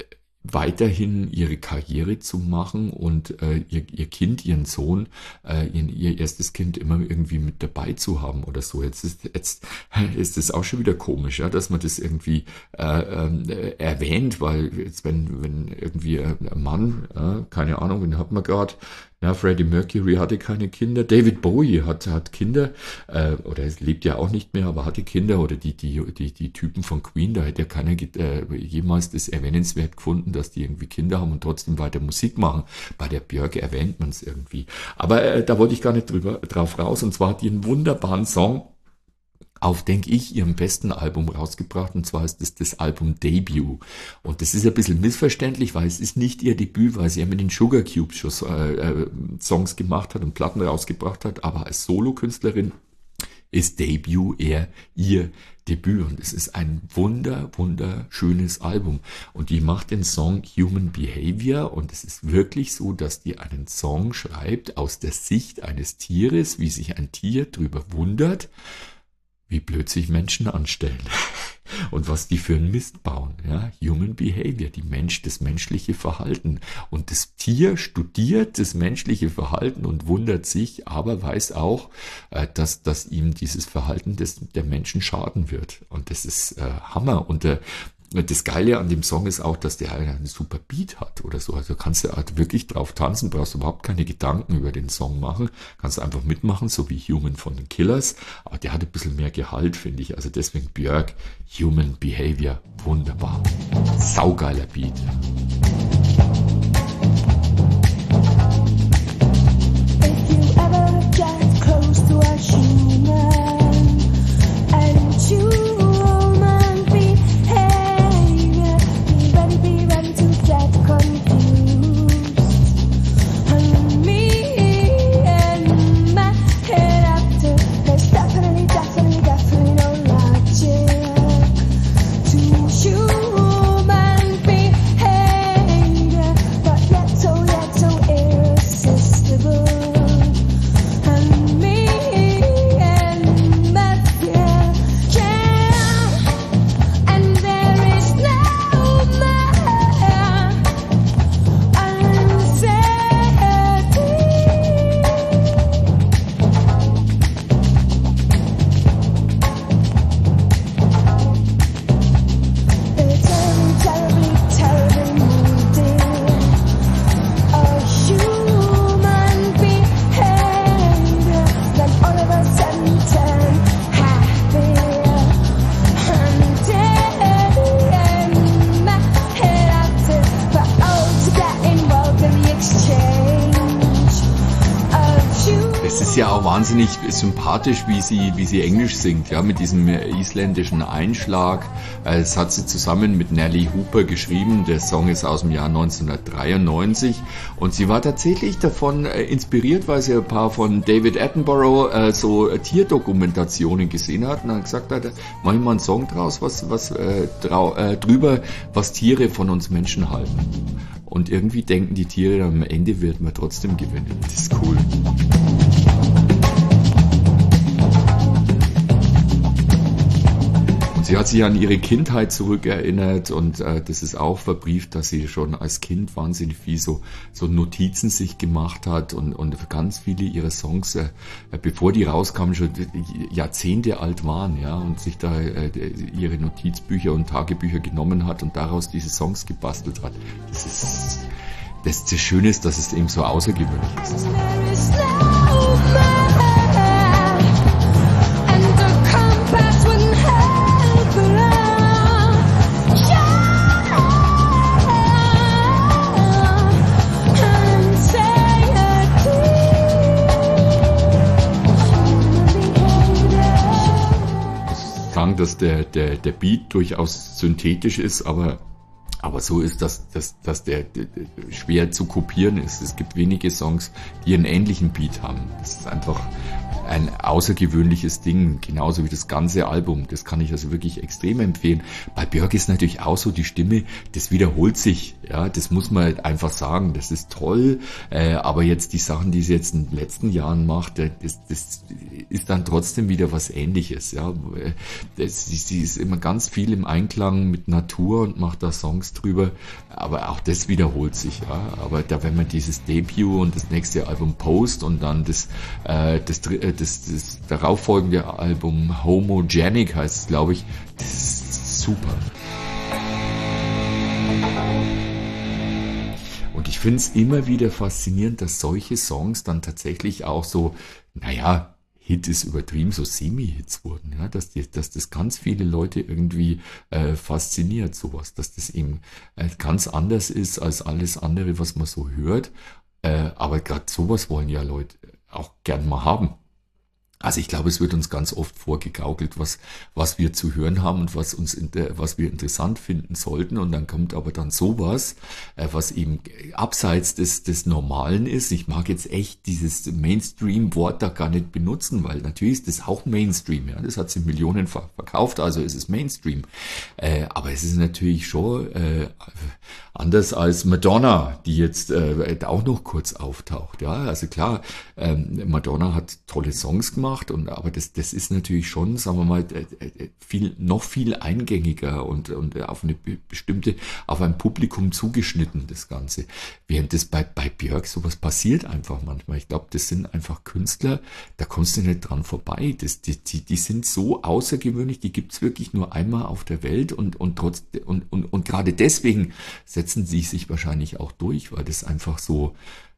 weiterhin ihre Karriere zu machen und äh, ihr, ihr Kind, ihren Sohn, äh, ihr, ihr erstes Kind immer irgendwie mit dabei zu haben oder so. Jetzt ist jetzt ist es auch schon wieder komisch, ja, dass man das irgendwie äh, äh, erwähnt, weil jetzt wenn wenn irgendwie ein Mann, äh, keine Ahnung, wen hat man gerade, ja, Freddie Mercury hatte keine Kinder, David Bowie hat hat Kinder, äh, oder es lebt ja auch nicht mehr, aber hatte Kinder, oder die die die die Typen von Queen, da hätte ja keiner äh, jemals das erwähnenswert gefunden, dass die irgendwie Kinder haben und trotzdem weiter Musik machen. Bei der Björk erwähnt man es irgendwie. Aber äh, da wollte ich gar nicht drüber drauf raus, und zwar hat die einen wunderbaren Song auf, denke ich, ihrem besten Album rausgebracht, und zwar ist das das Album Debut. Und das ist ein bisschen missverständlich, weil es ist nicht ihr Debüt, weil sie ja mit den Sugar Cubes schon äh, äh, Songs gemacht hat und Platten rausgebracht hat, aber als Solokünstlerin ist Debut eher ihr Debüt, und es ist ein wunder, wunderschönes Album, und die macht den Song Human Behavior, und es ist wirklich so, dass die einen Song schreibt aus der Sicht eines Tieres, wie sich ein Tier drüber wundert, wie blöd sich Menschen anstellen und was die für einen Mist bauen. Ja? Human Behavior, die Mensch, das menschliche Verhalten. Und das Tier studiert das menschliche Verhalten und wundert sich, aber weiß auch, äh, dass, dass ihm dieses Verhalten des, der Menschen schaden wird. Und das ist äh, Hammer. Und äh, das Geile an dem Song ist auch, dass der einen super Beat hat oder so. Also kannst du halt wirklich drauf tanzen, brauchst überhaupt keine Gedanken über den Song machen. Kannst einfach mitmachen, so wie Human von den Killers. Aber der hat ein bisschen mehr Gehalt, finde ich. Also deswegen Björk, Human Behavior, wunderbar. Saugeiler Beat. If you ever get close to a human and you to wahnsinnig sympathisch, wie sie, wie sie Englisch singt, ja, mit diesem isländischen Einschlag. Das hat sie zusammen mit Nelly Hooper geschrieben. Der Song ist aus dem Jahr neunzehnhundertdreiundneunzig und sie war tatsächlich davon äh, inspiriert, weil sie ein paar von David Attenborough äh, so äh, Tierdokumentationen gesehen hat und dann gesagt hat, mach ich mal einen Song draus, was, was äh, drau, äh, drüber, was Tiere von uns Menschen halten. Und irgendwie denken die Tiere, am Ende wird man trotzdem gewinnen. Das ist cool. Sie hat sich an ihre Kindheit zurückerinnert und äh, das ist auch verbrieft, dass sie schon als Kind wahnsinnig viel so, so Notizen sich gemacht hat und, und ganz viele ihrer Songs, äh, bevor die rauskamen, schon Jahrzehnte alt waren, ja, und sich da äh, ihre Notizbücher und Tagebücher genommen hat und daraus diese Songs gebastelt hat. Das ist das, das Schöne ist, dass es eben so außergewöhnlich ist. Dass der, der, der Beat durchaus synthetisch ist, aber, aber so ist, dass, dass, dass der, der, der schwer zu kopieren ist. Es gibt wenige Songs, die einen ähnlichen Beat haben. Das ist einfach ein außergewöhnliches Ding, genauso wie das ganze Album. Das kann ich also wirklich extrem empfehlen. Bei Björk ist natürlich auch so die Stimme, das wiederholt sich, ja, das muss man einfach sagen, das ist toll, äh, aber jetzt die Sachen, die sie jetzt in den letzten Jahren macht, das, das ist dann trotzdem wieder was Ähnliches, ja. Das, sie ist immer ganz viel im Einklang mit Natur und macht da Songs drüber, aber auch das wiederholt sich, ja. Aber da, wenn man dieses Debut und das nächste Album Post und dann das, äh, das, das, das darauffolgende Album Homogenic heißt es, glaube ich, das ist super. Und ich finde es immer wieder faszinierend, dass solche Songs dann tatsächlich auch so, naja, Hit ist übertrieben, so Semi-Hits wurden, ja, dass, die, dass das ganz viele Leute irgendwie äh, fasziniert, sowas, dass das eben äh, ganz anders ist als alles andere, was man so hört, äh, aber gerade sowas wollen ja Leute auch gern mal haben. Also ich glaube, es wird uns ganz oft vorgegaukelt, was was wir zu hören haben und was uns was wir interessant finden sollten, und dann kommt aber dann sowas, was eben abseits des des Normalen ist. Ich mag jetzt echt dieses Mainstream-Wort da gar nicht benutzen, weil natürlich ist das auch Mainstream, ja, das hat sie millionenfach verkauft, also ist es Mainstream. Äh, aber es ist natürlich schon äh, anders als Madonna, die jetzt äh, auch noch kurz auftaucht, ja. Also klar, ähm, Madonna hat tolle Songs gemacht. Und, aber das, das ist natürlich schon, sagen wir mal, viel, noch viel eingängiger und, und auf eine bestimmte, auf ein Publikum zugeschnitten, das Ganze. Während das bei, bei Björk sowas passiert einfach manchmal. Ich glaube, das sind einfach Künstler, da kommst du nicht dran vorbei. Das, die, die, die sind so außergewöhnlich, die gibt's wirklich nur einmal auf der Welt und, und trotz, und, und, und gerade deswegen setzen sie sich wahrscheinlich auch durch, weil das einfach so,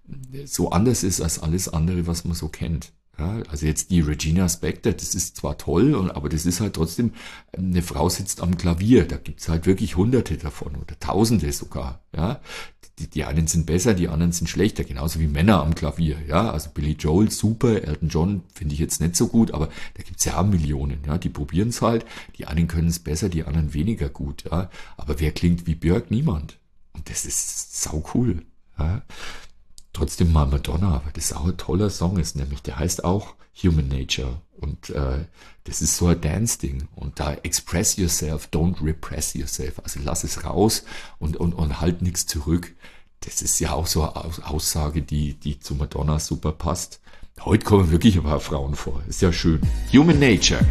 so anders ist als alles andere, was man so kennt. Ja, also jetzt die Regina Spektor, das ist zwar toll, aber das ist halt trotzdem, eine Frau sitzt am Klavier, da gibt's halt wirklich Hunderte davon oder Tausende sogar. Ja, die, die einen sind besser, die anderen sind schlechter, genauso wie Männer am Klavier. Ja, also Billy Joel super, Elton John finde ich jetzt nicht so gut, aber da gibt's ja Millionen. Ja, die probieren's halt, die einen können es besser, die anderen weniger gut. Ja, aber wer klingt wie Björk? Niemand. Und das ist sau cool. Ja. Trotzdem mal Madonna, weil das auch ein toller Song ist, nämlich der heißt auch Human Nature und äh, das ist so ein Dance-Ding und da express yourself, don't repress yourself, also lass es raus und und und halt nichts zurück. Das ist ja auch so eine Aussage, die die zu Madonna super passt. Heute kommen wirklich ein paar Frauen vor, ist ja schön. Human Nature.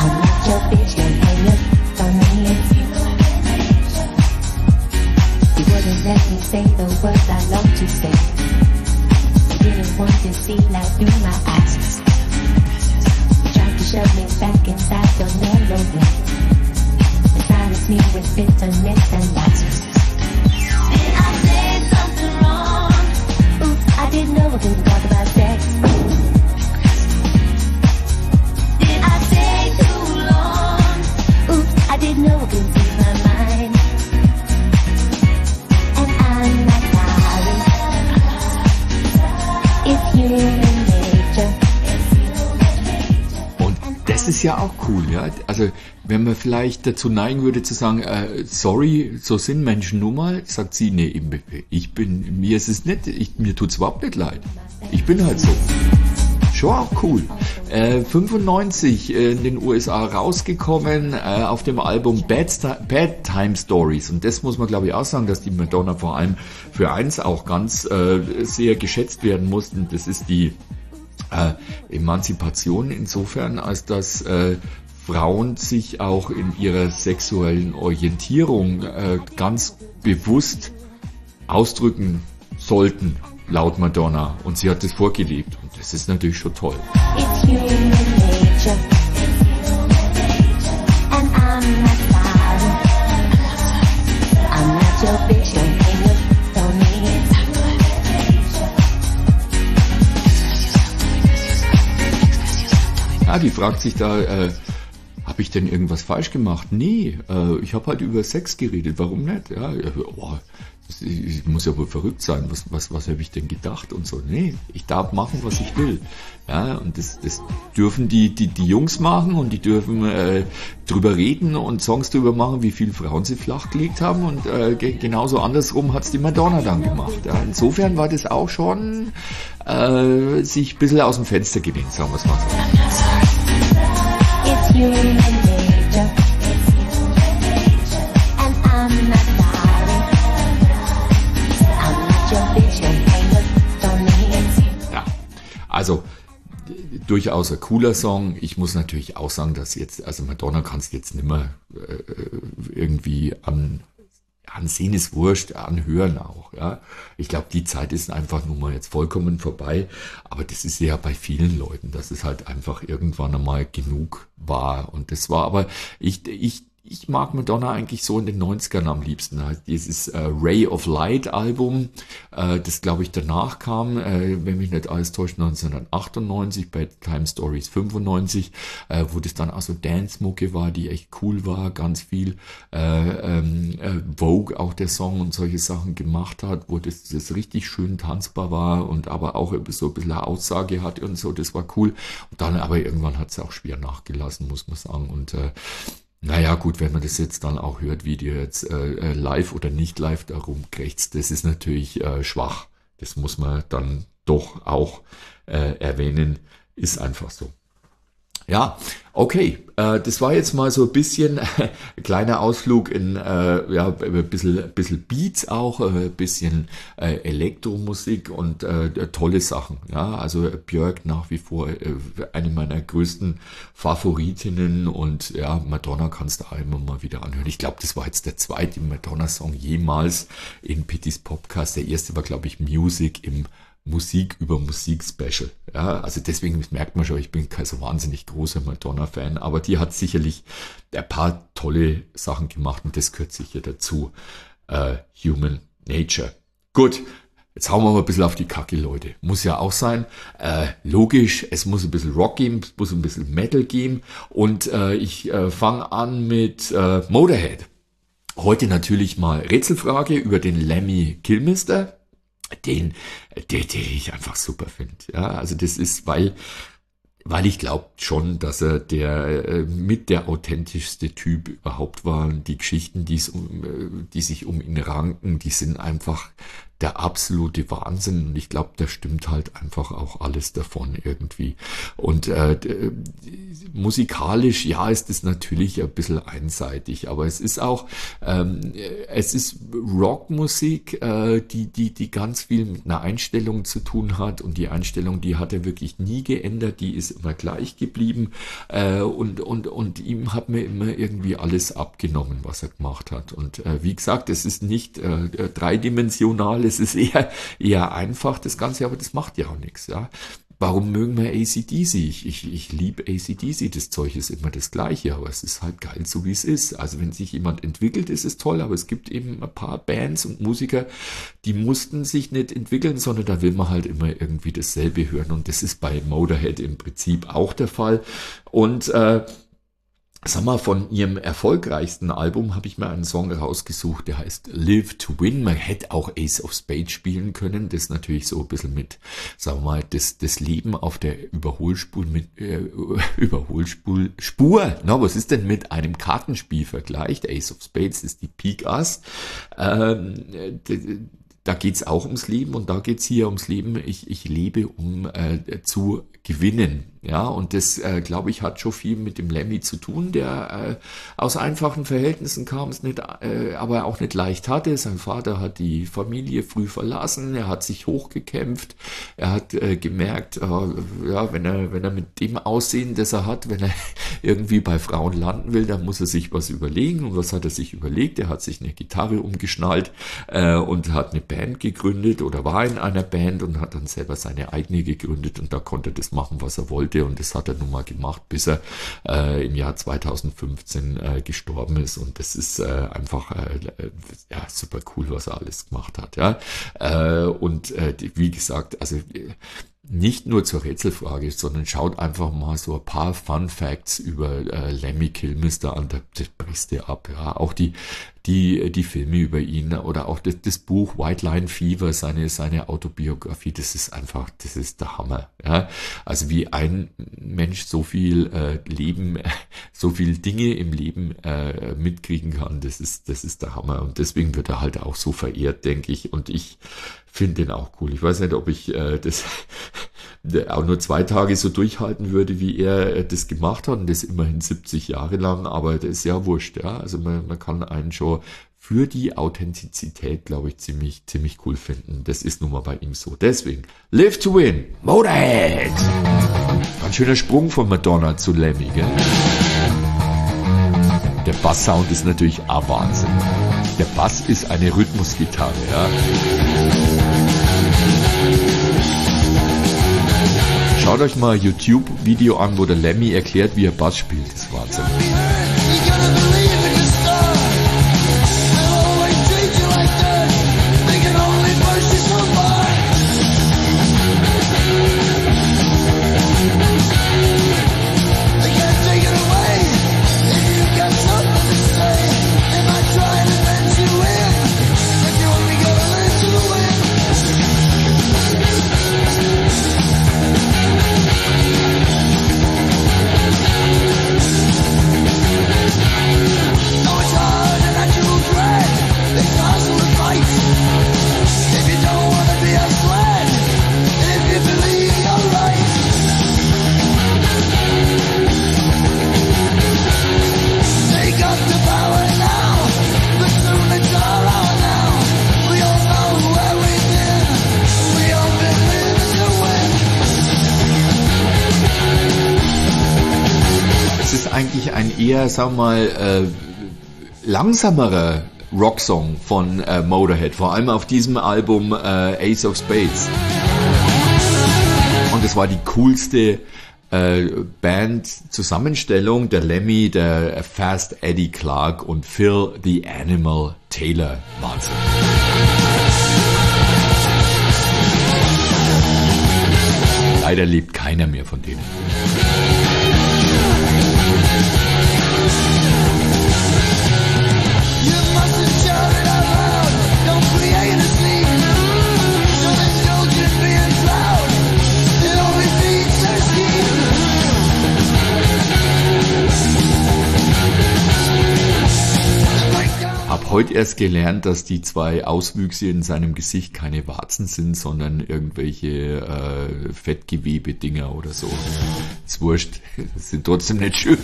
The Und das ist ja auch cool, ja. Also wenn man vielleicht dazu neigen würde zu sagen, äh, sorry, so sind Menschen nun mal, sagt sie, nee, ich bin, mir ist es nicht, ich, mir tut's überhaupt nicht leid. Ich bin halt so. Schon auch cool. Äh, fünfundneunzig äh, in den U S A rausgekommen, äh, auf dem Album Bad, Bad Time Stories. Und das muss man, glaube ich, auch sagen, dass die Madonna vor allem für eins auch ganz äh, sehr geschätzt werden mussten. Das ist die äh, Emanzipation insofern, als dass äh, Frauen sich auch in ihrer sexuellen Orientierung äh, ganz bewusst ausdrücken sollten, laut Madonna. Und sie hat das vorgelebt. Und das ist natürlich schon toll. It's human nature, and I'm not sorry. I'm not your bitch, your nigga, don't need. Ja, die fragt sich da, äh, habe ich denn irgendwas falsch gemacht? Nee, äh, ich habe halt über Sex geredet. Warum nicht? Ja, oh, das, ich muss ja wohl verrückt sein. Was, was, was habe ich denn gedacht und so? Nee, ich darf machen, was ich will. Ja, und das, das dürfen die, die, die Jungs machen und die dürfen äh, drüber reden und Songs drüber machen, wie viele Frauen sie flachgelegt haben. Und äh, genauso andersrum hat's die Madonna dann gemacht. Ja, insofern war das auch schon äh, sich ein bisschen aus dem Fenster gelehnt, sagen wir es mal so. It's human nature, and I'm not sorry. I'm not your bitch, your nigga, don't need. Ja, also durchaus ein cooler Song. Ich muss natürlich auch sagen, dass jetzt, also Madonna kannst du jetzt nicht mehr äh, irgendwie an, ansehen ist wurscht, anhören auch. Ja, ich glaube, die Zeit ist einfach nun mal jetzt vollkommen vorbei. Aber das ist ja bei vielen Leuten, dass es halt einfach irgendwann einmal genug war. Und das war aber, ich, ich, ich mag Madonna eigentlich so in den neunzigern am liebsten. Dieses äh, Ray of Light Album, äh, das glaube ich danach kam, äh, wenn mich nicht alles täuscht, neunzehnhundertachtundneunzig, Bad Time Stories fünfundneunzig, äh, wo das dann auch so Dance-Mucke war, die echt cool war, ganz viel äh, ähm, äh, Vogue, auch der Song und solche Sachen gemacht hat, wo das, das richtig schön tanzbar war und aber auch so ein bisschen eine Aussage hatte und so, das war cool. Und dann aber irgendwann hat es auch schwer nachgelassen, muss man sagen. Und äh, naja, gut, wenn man das jetzt dann auch hört, wie die jetzt äh, live oder nicht live da rumkriegt, das ist natürlich äh, schwach. Das muss man dann doch auch äh, erwähnen. Ist einfach so. Ja, okay, äh, das war jetzt mal so ein bisschen äh, ein kleiner Ausflug in äh, ja, ein bisschen, bisschen Beats auch, ein äh, bisschen äh, Elektromusik und äh, tolle Sachen. Ja, also Björk nach wie vor äh, eine meiner größten Favoritinnen und ja, Madonna kannst du auch immer mal wieder anhören. Ich glaube, das war jetzt der zweite Madonna-Song jemals in Pittys Podcast. Der erste war, glaube ich, Music im Musik über Musik Special. Ja, also deswegen merkt man schon, ich bin kein so wahnsinnig großer Madonna-Fan, aber die hat sicherlich ein paar tolle Sachen gemacht und das gehört sicher dazu. Uh, Human Nature. Gut, jetzt hauen wir mal ein bisschen auf die Kacke, Leute. Muss ja auch sein. Äh, logisch, es muss ein bisschen Rock geben, es muss ein bisschen Metal geben und äh, ich äh, fange an mit äh, Motorhead. Heute natürlich mal Rätselfrage über den Lemmy Kilmister. Den, den, den ich einfach super finde. Ja, also das ist, weil, weil ich glaube schon, dass er der äh, mit der authentischste Typ überhaupt war. Die Geschichten, die es um, die sich um ihn ranken, die sind einfach der absolute Wahnsinn. Und ich glaube, da stimmt halt einfach auch alles davon irgendwie. Und äh, musikalisch, ja, ist es natürlich ein bisschen einseitig, aber es ist auch, ähm, es ist Rockmusik, äh, die, die, die ganz viel mit einer Einstellung zu tun hat. Und die Einstellung, die hat er wirklich nie geändert, die ist immer gleich geblieben. Äh, und, und, und ihm hat mir immer irgendwie alles abgenommen, was er gemacht hat. Und äh, wie gesagt, es ist nicht äh, dreidimensional, es ist eher, eher einfach, das Ganze, aber das macht ja auch nichts, ja. Warum mögen wir A C D C? Ich, ich, ich liebe A C D C, das Zeug ist immer das Gleiche, aber es ist halt geil, so wie es ist. Also wenn sich jemand entwickelt, ist es toll, aber es gibt eben ein paar Bands und Musiker, die mussten sich nicht entwickeln, sondern da will man halt immer irgendwie dasselbe hören und das ist bei Motorhead im Prinzip auch der Fall. Und äh, Sag mal, von ihrem erfolgreichsten Album habe ich mir einen Song rausgesucht, der heißt Live to Win. Man hätte auch Ace of Spades spielen können, das natürlich so ein bisschen mit, sagen wir mal, das, das Leben auf der Überholspur, mit äh, Überholspur, Spur, na, was ist denn mit einem Kartenspiel vergleicht? Ace of Spades ist die Pik Ass. Ähm, da geht's auch ums Leben und da geht's hier ums Leben. Ich, ich lebe, um äh, zu gewinnen. Ja, und das, äh, glaube ich, hat schon viel mit dem Lemmy zu tun, der äh, aus einfachen Verhältnissen kam, es nicht, äh, aber auch nicht leicht hatte. Sein Vater hat die Familie früh verlassen, er hat sich hochgekämpft, er hat äh, gemerkt, äh, ja, wenn er, wenn er mit dem Aussehen, das er hat, wenn er irgendwie bei Frauen landen will, dann muss er sich was überlegen. Und was hat er sich überlegt? Er hat sich eine Gitarre umgeschnallt äh, und hat eine Band gegründet oder war in einer Band und hat dann selber seine eigene gegründet und da konnte er das machen, was er wollte. Und das hat er nun mal gemacht, bis er äh, im Jahr zweitausendfünfzehn äh, gestorben ist. Und das ist äh, einfach äh, ja, super cool, was er alles gemacht hat. Ja, äh, und äh, die, wie gesagt, also nicht nur zur Rätselfrage, sondern schaut einfach mal so ein paar Fun Facts über äh, Lemmy Kilmister an, das brichst dir ab. Ja, auch die die die Filme über ihn oder auch das, das Buch White Line Fever, seine seine Autobiografie, das ist einfach, das ist der Hammer. Ja, also wie ein Mensch so viel äh, Leben, so viel Dinge im Leben äh, mitkriegen kann, das ist das ist der Hammer und deswegen wird er halt auch so verehrt, denke ich. Und ich finde den auch cool. Ich weiß nicht, ob ich äh, das auch nur zwei Tage so durchhalten würde, wie er äh, das gemacht hat. Und das immerhin siebzig Jahre lang, aber das ist ja wurscht. Ja? Also man, man kann einen schon für die Authentizität, glaube ich, ziemlich ziemlich cool finden. Das ist nun mal bei ihm so. Deswegen, Live to Win, Motorhead. Ganz schöner Sprung von Madonna zu Lemmy, gell? Der Basssound ist natürlich auch Wahnsinn. Der Bass ist eine Rhythmusgitarre, ja. Schaut euch mal ein YouTube-Video an, wo der Lemmy erklärt, wie er Bass spielt. Das ist Wahnsinn. Eigentlich ein eher, sagen wir mal, äh, langsamerer Rocksong von äh, Motorhead, vor allem auf diesem Album äh, Ace of Spades. Und es war die coolste äh, Band-Zusammenstellung, der Lemmy, der Fast Eddie Clarke und Phil the Animal Taylor. Wahnsinn. Leider lebt keiner mehr von denen. Hab heute erst gelernt, dass die zwei Auswüchse in seinem Gesicht keine Warzen sind, sondern irgendwelche äh, Fettgewebe-Dinger oder so. Ist wurscht, das sind trotzdem nicht schön.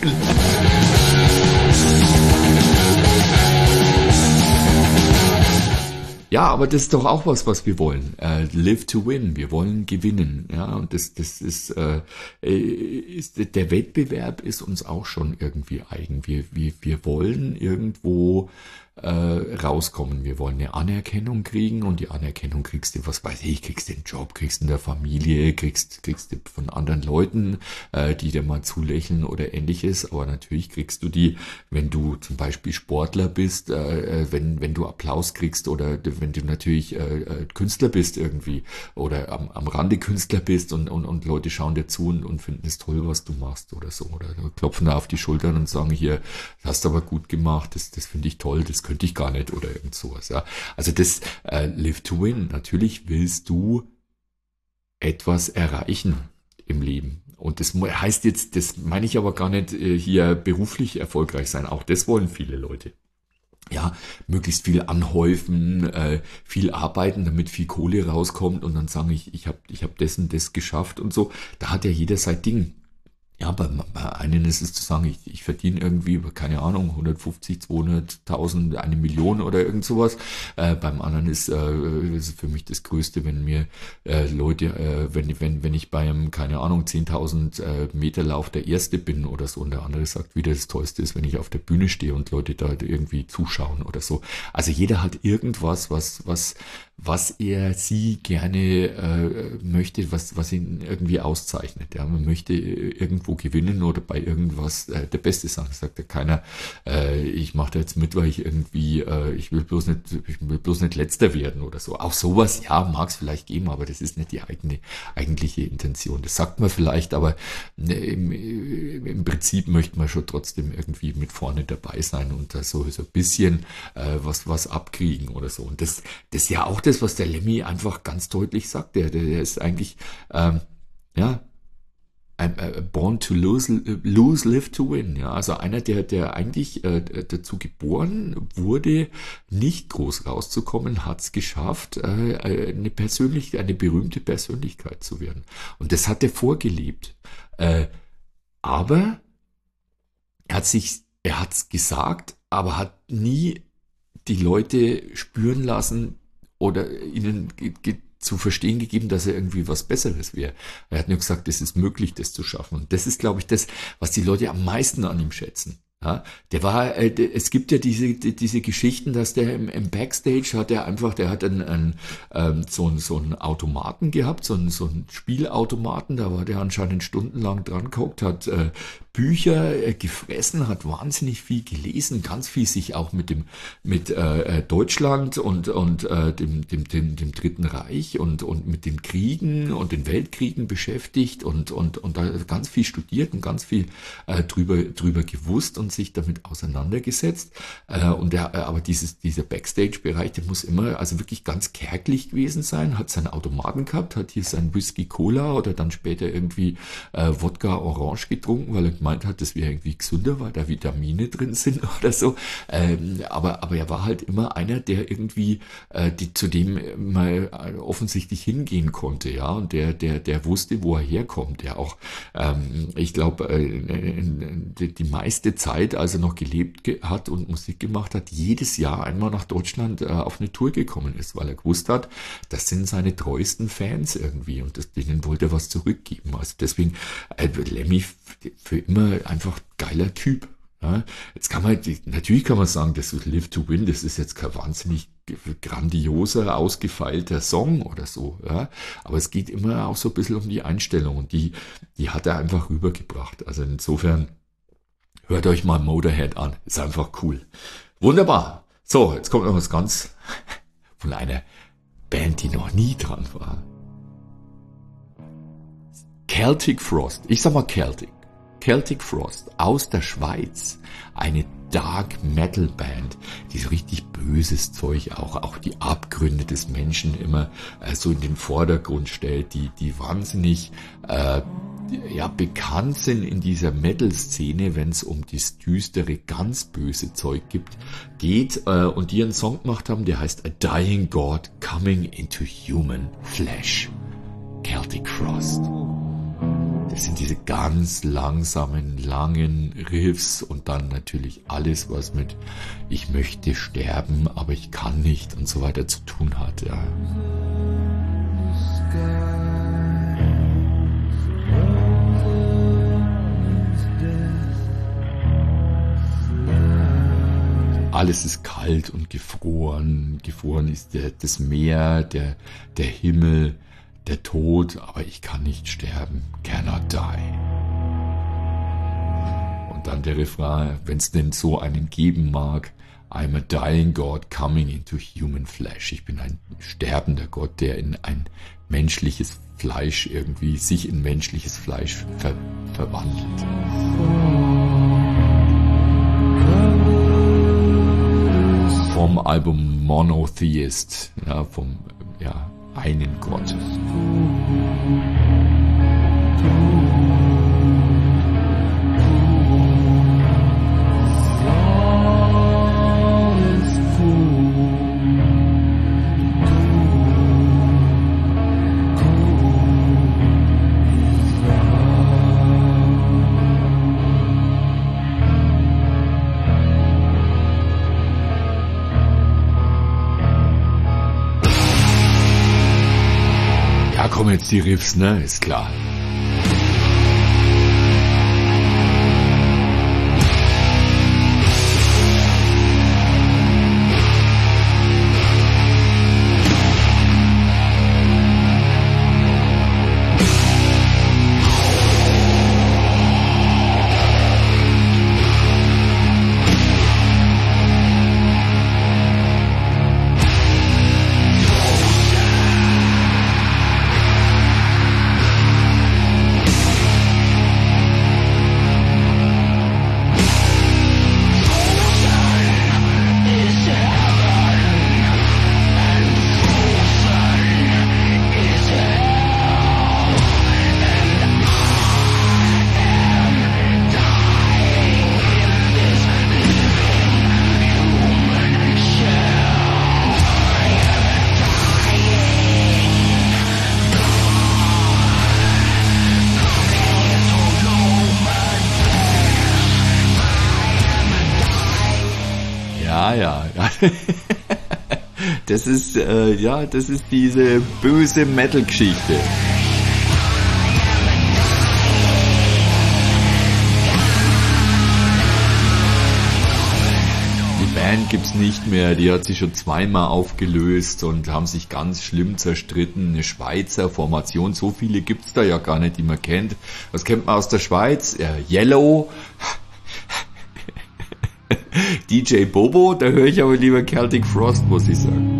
Ja, aber das ist doch auch was, was wir wollen. Uh, live to win. Wir wollen gewinnen. Ja, und das, das ist, äh, ist, der Wettbewerb ist uns auch schon irgendwie eigen. Wir, wir, wir wollen irgendwo äh, rauskommen. Wir wollen eine Anerkennung kriegen und die Anerkennung kriegst du, was weiß ich, kriegst du den Job, kriegst du in der Familie, kriegst, kriegst du von anderen Leuten, äh, die dir mal zulächeln oder ähnliches. Aber natürlich kriegst du die, wenn du zum Beispiel Sportler bist, äh, wenn, wenn du Applaus kriegst oder wenn du natürlich äh, Künstler bist irgendwie oder am, am Rande Künstler bist und, und, und Leute schauen dir zu und, und finden es toll, was du machst oder so. Oder klopfen da auf die Schultern und sagen, hier, das hast du aber gut gemacht, das, das finde ich toll, das könnte ich gar nicht oder irgend sowas. Ja. Also das äh, Live to Win, natürlich willst du etwas erreichen im Leben. Und das heißt jetzt, das meine ich aber gar nicht äh, hier beruflich erfolgreich sein, auch das wollen viele Leute. Ja, möglichst viel anhäufen, äh, viel arbeiten, damit viel Kohle rauskommt und dann sagen, ich, ich habe ich hab das und das geschafft und so. Da hat ja jeder sein Ding. Ja, bei, bei einem ist es zu sagen, ich, ich verdiene irgendwie, keine Ahnung, hundertfünfzig, zweihunderttausend, eine Million oder irgend sowas. Äh, beim anderen ist äh, ist für mich das Größte, wenn mir äh, Leute, äh, wenn, wenn, wenn ich beim, keine Ahnung, zehntausend äh, Meter Lauf der Erste bin oder so und der andere sagt, wieder das Tollste ist, wenn ich auf der Bühne stehe und Leute da irgendwie zuschauen oder so. Also jeder hat irgendwas, was, was, was er sie gerne äh, möchte, was, was ihn irgendwie auszeichnet. Ja, man möchte irgendwo gewinnen oder bei irgendwas äh, der Beste sein. Das sagt ja keiner, äh, ich mache da jetzt mit, weil ich irgendwie, äh, ich will bloß nicht, ich will bloß nicht Letzter werden oder so. Auch sowas, ja, mag es vielleicht geben, aber das ist nicht die eigene, eigentliche Intention. Das sagt man vielleicht, aber ne, im, im Prinzip möchte man schon trotzdem irgendwie mit vorne dabei sein und da so, so ein bisschen äh, was, was abkriegen oder so. Und das, das ist ja auch das, was der Lemmy einfach ganz deutlich sagt. Der, der ist eigentlich, ähm, ja, born to lose, lose, live to win. Ja, also einer, der, der eigentlich äh, dazu geboren wurde, nicht groß rauszukommen, hat es geschafft, äh, eine persönlich, eine berühmte Persönlichkeit zu werden. Und das hat er vorgelebt. Äh, aber er hat sich, er hat es gesagt, aber hat nie die Leute spüren lassen oder ihnen ge- ge- zu verstehen gegeben, dass er irgendwie was Besseres wäre. Er hat nur gesagt, es ist möglich, das zu schaffen. Und das ist, glaube ich, das, was die Leute am meisten an ihm schätzen. Ja, der war, äh, der, es gibt ja diese die, diese Geschichten, dass der im, im Backstage hat er einfach, der hat einen, einen ähm, so einen so einen Automaten gehabt, so einen so einen Spielautomaten, da war der anscheinend stundenlang dran geguckt, hat äh, Bücher äh, gefressen, hat wahnsinnig viel gelesen, ganz viel sich auch mit dem mit äh, Deutschland und und äh, dem, dem dem dem Dritten Reich und und mit den Kriegen und den Weltkriegen beschäftigt und und und da ganz viel studiert und ganz viel äh, drüber drüber gewusst und sich damit auseinandergesetzt. Äh, und der, äh, aber dieses, dieser Backstage-Bereich, der muss immer also wirklich ganz kärglich gewesen sein, hat seinen Automaten gehabt, hat hier sein Whisky Cola oder dann später irgendwie äh, Wodka Orange getrunken, weil er gemeint hat, das wäre irgendwie gesünder, weil da Vitamine drin sind oder so. Ähm, aber, aber er war halt immer einer, der irgendwie äh, die, zu dem mal offensichtlich hingehen konnte, ja, und der, der, der wusste, wo er herkommt, der auch, ähm, ich glaube, äh, die, die meiste Zeit, als er noch gelebt ge- hat und Musik gemacht hat, jedes Jahr einmal nach Deutschland äh, auf eine Tour gekommen ist, weil er gewusst hat, das sind seine treuesten Fans irgendwie und das, denen wollte er was zurückgeben. Also deswegen, äh, Lemmy f- für immer einfach geiler Typ. Ja. Jetzt kann man, natürlich kann man sagen, das ist Live to Win, das ist jetzt kein wahnsinnig grandioser, ausgefeilter Song oder so, ja. Aber es geht immer auch so ein bisschen um die Einstellung und die, die hat er einfach rübergebracht. Also insofern, hört euch mal Motorhead an. Ist einfach cool. Wunderbar. So, jetzt kommt noch was ganz von einer Band, die noch nie dran war. Celtic Frost. Ich sag mal Celtic. Celtic Frost aus der Schweiz. Eine Dark Metal Band, die so richtig böses Zeug auch, auch die Abgründe des Menschen immer äh, so in den Vordergrund stellt, die, die wahnsinnig, äh, ja, bekannt sind in dieser Metal-Szene, wenn es um das düstere, ganz böse Zeug gibt, geht äh, und die einen Song gemacht haben, der heißt A Dying God Coming into Human Flesh. Celtic Frost. Das sind diese ganz langsamen, langen Riffs und dann natürlich alles, was mit ich möchte sterben, aber ich kann nicht und so weiter zu tun hat. Ja. alles ist kalt und gefroren. Gefroren ist der, das Meer, der, der Himmel, der Tod, aber ich kann nicht sterben. Cannot die. Und dann der Refrain, wenn es denn so einen geben mag, I'm a dying God coming into human flesh. Ich bin ein sterbender Gott, der in ein menschliches Fleisch irgendwie, sich in menschliches Fleisch ver verwandelt. Vom Album Monotheist, ja, vom, ja, einen Gott. Kommen jetzt die Riffs, ne? Ist klar. Das ist, äh, ja, das ist diese böse Metal-Geschichte. Die Band gibt's nicht mehr, die hat sich schon zweimal aufgelöst und haben sich ganz schlimm zerstritten. Eine Schweizer Formation, so viele gibt's da ja gar nicht, die man kennt. Was kennt man aus der Schweiz? Ja, Yellow. D J Bobo, da höre ich aber lieber Celtic Frost, muss ich sagen.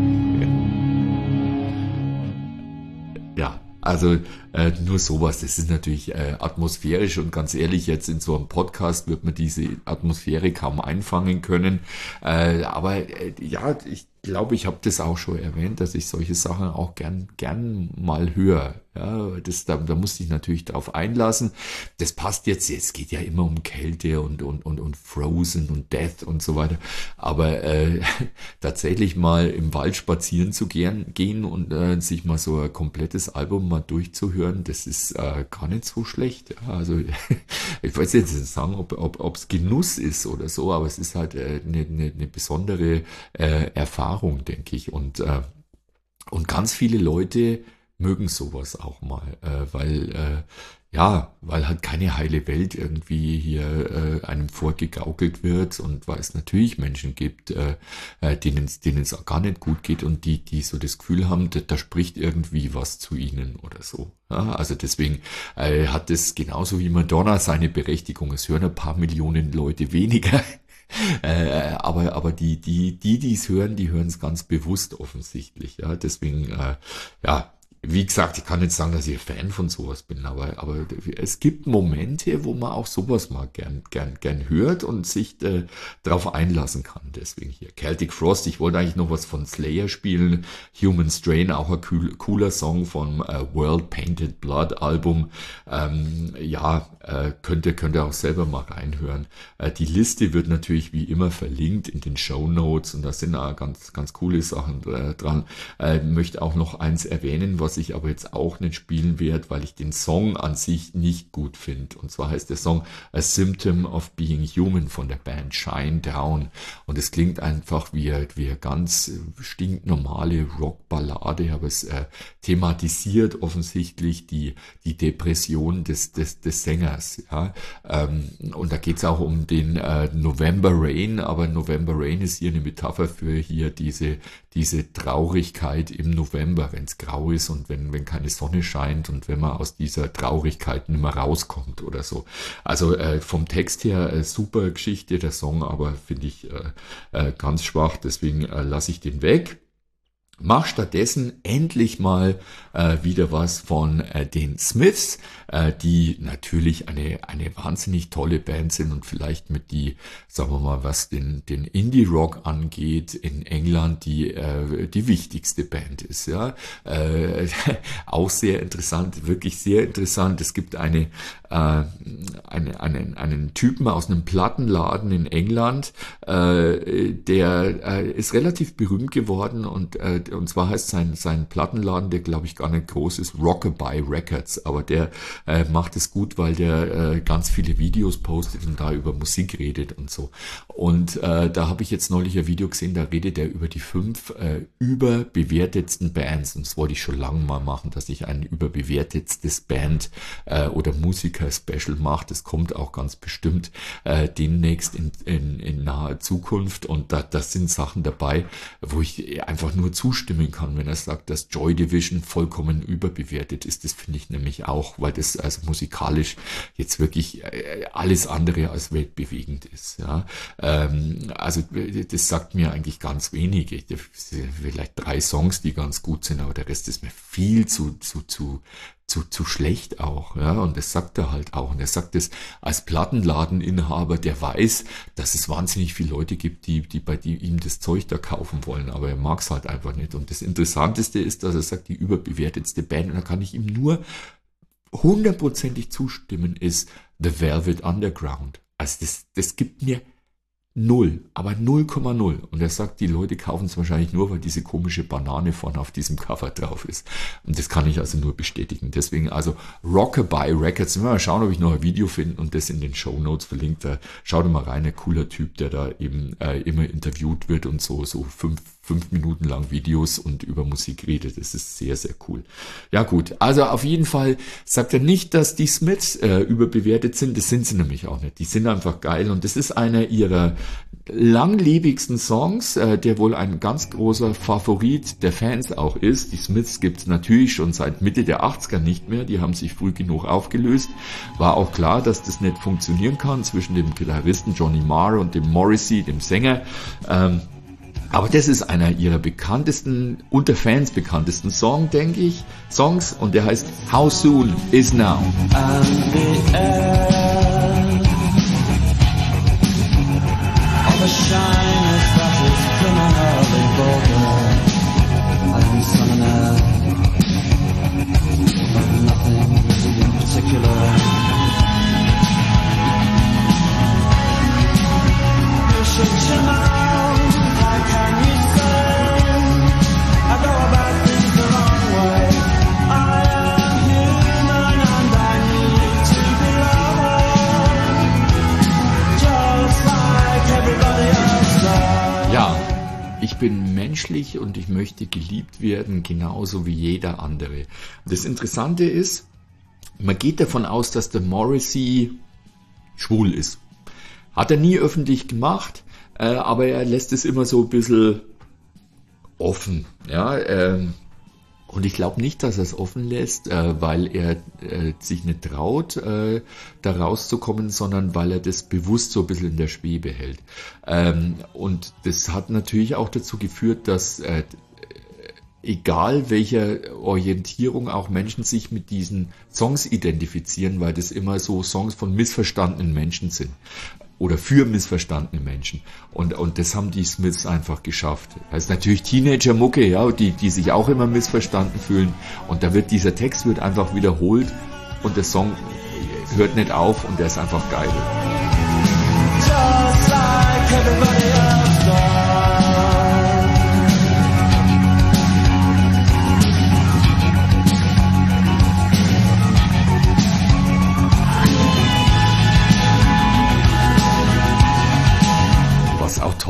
Ja, also äh, nur sowas, das ist natürlich äh, atmosphärisch und ganz ehrlich, jetzt in so einem Podcast wird man diese Atmosphäre kaum einfangen können. Äh, aber äh, ja, ich glaube, ich habe das auch schon erwähnt, dass ich solche Sachen auch gern gern mal höre. Ja, das, da, da musste ich natürlich drauf einlassen. Das passt jetzt, es geht ja immer um Kälte und, und, und, und Frozen und Death und so weiter. Aber äh, tatsächlich mal im Wald spazieren zu gehen, gehen und äh, sich mal so ein komplettes Album mal durchzuhören, das ist äh, gar nicht so schlecht. Ja, also ich weiß jetzt nicht sagen, ob ob ob's Genuss ist oder so, aber es ist halt äh, eine, eine, eine besondere äh, Erfahrung, denke ich. Und, äh, und ganz viele Leute mögen sowas auch mal, äh, weil äh, ja, weil halt keine heile Welt irgendwie hier äh, einem vorgegaukelt wird und weil es natürlich Menschen gibt, äh, denen es denen es gar nicht gut geht und die die so das Gefühl haben, da, da spricht irgendwie was zu ihnen oder so. Ja, also deswegen äh, hat es genauso wie Madonna seine Berechtigung. Es hören ein paar Millionen Leute weniger. Äh, aber aber die die die die es hören, die hören es ganz bewusst offensichtlich. Ja, deswegen äh, ja. Wie gesagt, ich kann nicht sagen, dass ich Fan von sowas bin, aber, aber es gibt Momente, wo man auch sowas mal gern, gern, gern hört und sich äh, darauf einlassen kann. Deswegen hier Celtic Frost. Ich wollte eigentlich noch was von Slayer spielen. Human Strain, auch ein cool, cooler Song vom äh, World Painted Blood Album. Ähm, ja, äh, könnt ihr, könnt ihr auch selber mal reinhören. Äh, die Liste wird natürlich wie immer verlinkt in den Shownotes und da sind auch ganz, ganz coole Sachen äh, dran. Äh, möchte auch noch eins erwähnen, was was ich aber jetzt auch nicht spielen werde, weil ich den Song an sich nicht gut finde. Und zwar heißt der Song A Symptom of Being Human von der Band Shinedown. Und es klingt einfach wie, wie eine ganz stinknormale Rockballade, aber es äh, thematisiert offensichtlich die, die Depression des, des, des Sängers. Ja? Ähm, und da geht es auch um den äh, November Rain, aber November Rain ist hier eine Metapher für hier diese, diese Traurigkeit im November, wenn es grau ist und wenn, wenn keine Sonne scheint und wenn man aus dieser Traurigkeit nicht mehr rauskommt oder so. Also äh, vom Text her äh, super Geschichte, der Song, aber finde ich äh, äh, ganz schwach, deswegen äh, lasse ich den weg. Mach stattdessen endlich mal äh, wieder was von äh, den Smiths, äh, die natürlich eine eine wahnsinnig tolle Band sind und vielleicht mit die, sagen wir mal, was den den Indie-Rock angeht, in England die äh, die wichtigste Band ist. Ja, äh, auch sehr interessant, wirklich sehr interessant. Es gibt eine äh, eine, einen einen Typen aus einem Plattenladen in England, äh, der äh, ist relativ berühmt geworden und äh, und zwar heißt sein sein Plattenladen, der glaube ich gar nicht groß ist, Rockabye Records, aber der äh, macht es gut, weil der äh, ganz viele Videos postet und da über Musik redet und so. Und äh, da habe ich jetzt neulich ein Video gesehen, da redet er über die fünf äh, überbewertetsten Bands. Und das wollte ich schon lange mal machen, dass ich ein überbewertetes Band äh, oder Musiker-Special mache. Das kommt auch ganz bestimmt äh, demnächst in, in, in naher Zukunft. Und da das sind Sachen dabei, wo ich einfach nur zustimmen kann, wenn er sagt, dass Joy Division vollkommen überbewertet ist. Das finde ich nämlich auch, weil das also musikalisch jetzt wirklich alles andere als weltbewegend ist. Ja, ähm, also das sagt mir eigentlich ganz wenig. Ich, vielleicht drei Songs, die ganz gut sind, aber der Rest ist mir viel zu zu zu zu zu schlecht auch, ja, und das sagt er halt auch, und er sagt es als Plattenladeninhaber, der weiß, dass es wahnsinnig viele Leute gibt, die die bei die ihm das Zeug da kaufen wollen, aber er mag es halt einfach nicht. Und das Interessanteste ist, dass er sagt, die überbewertetste Band, und da kann ich ihm nur hundertprozentig zustimmen, ist The Velvet Underground. Also das das gibt mir null, aber null Komma null. Und er sagt, die Leute kaufen es wahrscheinlich nur, weil diese komische Banane vorne auf diesem Cover drauf ist. Und das kann ich also nur bestätigen. Deswegen also Rockabye Records. Mal schauen, ob ich noch ein Video finde und das in den Shownotes verlinkt. Da schaut mal rein, ein cooler Typ, der da eben äh, immer interviewt wird und so so fünf fünf Minuten lang Videos und über Musik redet. Das ist sehr, sehr cool. Ja gut, also auf jeden Fall sagt er nicht, dass die Smiths äh, überbewertet sind. Das sind sie nämlich auch nicht. Die sind einfach geil und das ist einer ihrer langlebigsten Songs, äh, der wohl ein ganz großer Favorit der Fans auch ist. Die Smiths gibt's natürlich schon seit Mitte der achtziger nicht mehr. Die haben sich früh genug aufgelöst. War auch klar, dass das nicht funktionieren kann zwischen dem Gitarristen Johnny Marr und dem Morrissey, dem Sänger. Ähm, Aber das ist einer ihrer bekanntesten, unter Fans bekanntesten Song, denke ich, Songs, und der heißt How Soon Is Now. And the air, all the shyness that is criminally vulgar, and some air, but nothing in particular. You should chill out. Ja, ich bin menschlich und ich möchte geliebt werden, genauso wie jeder andere. Das Interessante ist, man geht davon aus, dass der Morrissey schwul ist. Hat er nie öffentlich gemacht, äh, aber er lässt es immer so ein bisschen offen. Ja, ähm, und ich glaube nicht, dass er es offen lässt, äh, weil er äh, sich nicht traut, äh, da rauszukommen, sondern weil er das bewusst so ein bisschen in der Schwebe hält. Ähm, und das hat natürlich auch dazu geführt, dass äh, egal welcher Orientierung auch Menschen sich mit diesen Songs identifizieren, weil das immer so Songs von missverstandenen Menschen sind. Oder für missverstandene Menschen. Und, und das haben die Smiths einfach geschafft. Das ist natürlich Teenager-Mucke, ja, die, die sich auch immer missverstanden fühlen. Und da wird dieser Text wird einfach wiederholt und der Song hört nicht auf und der ist einfach geil. Just like everybody else does.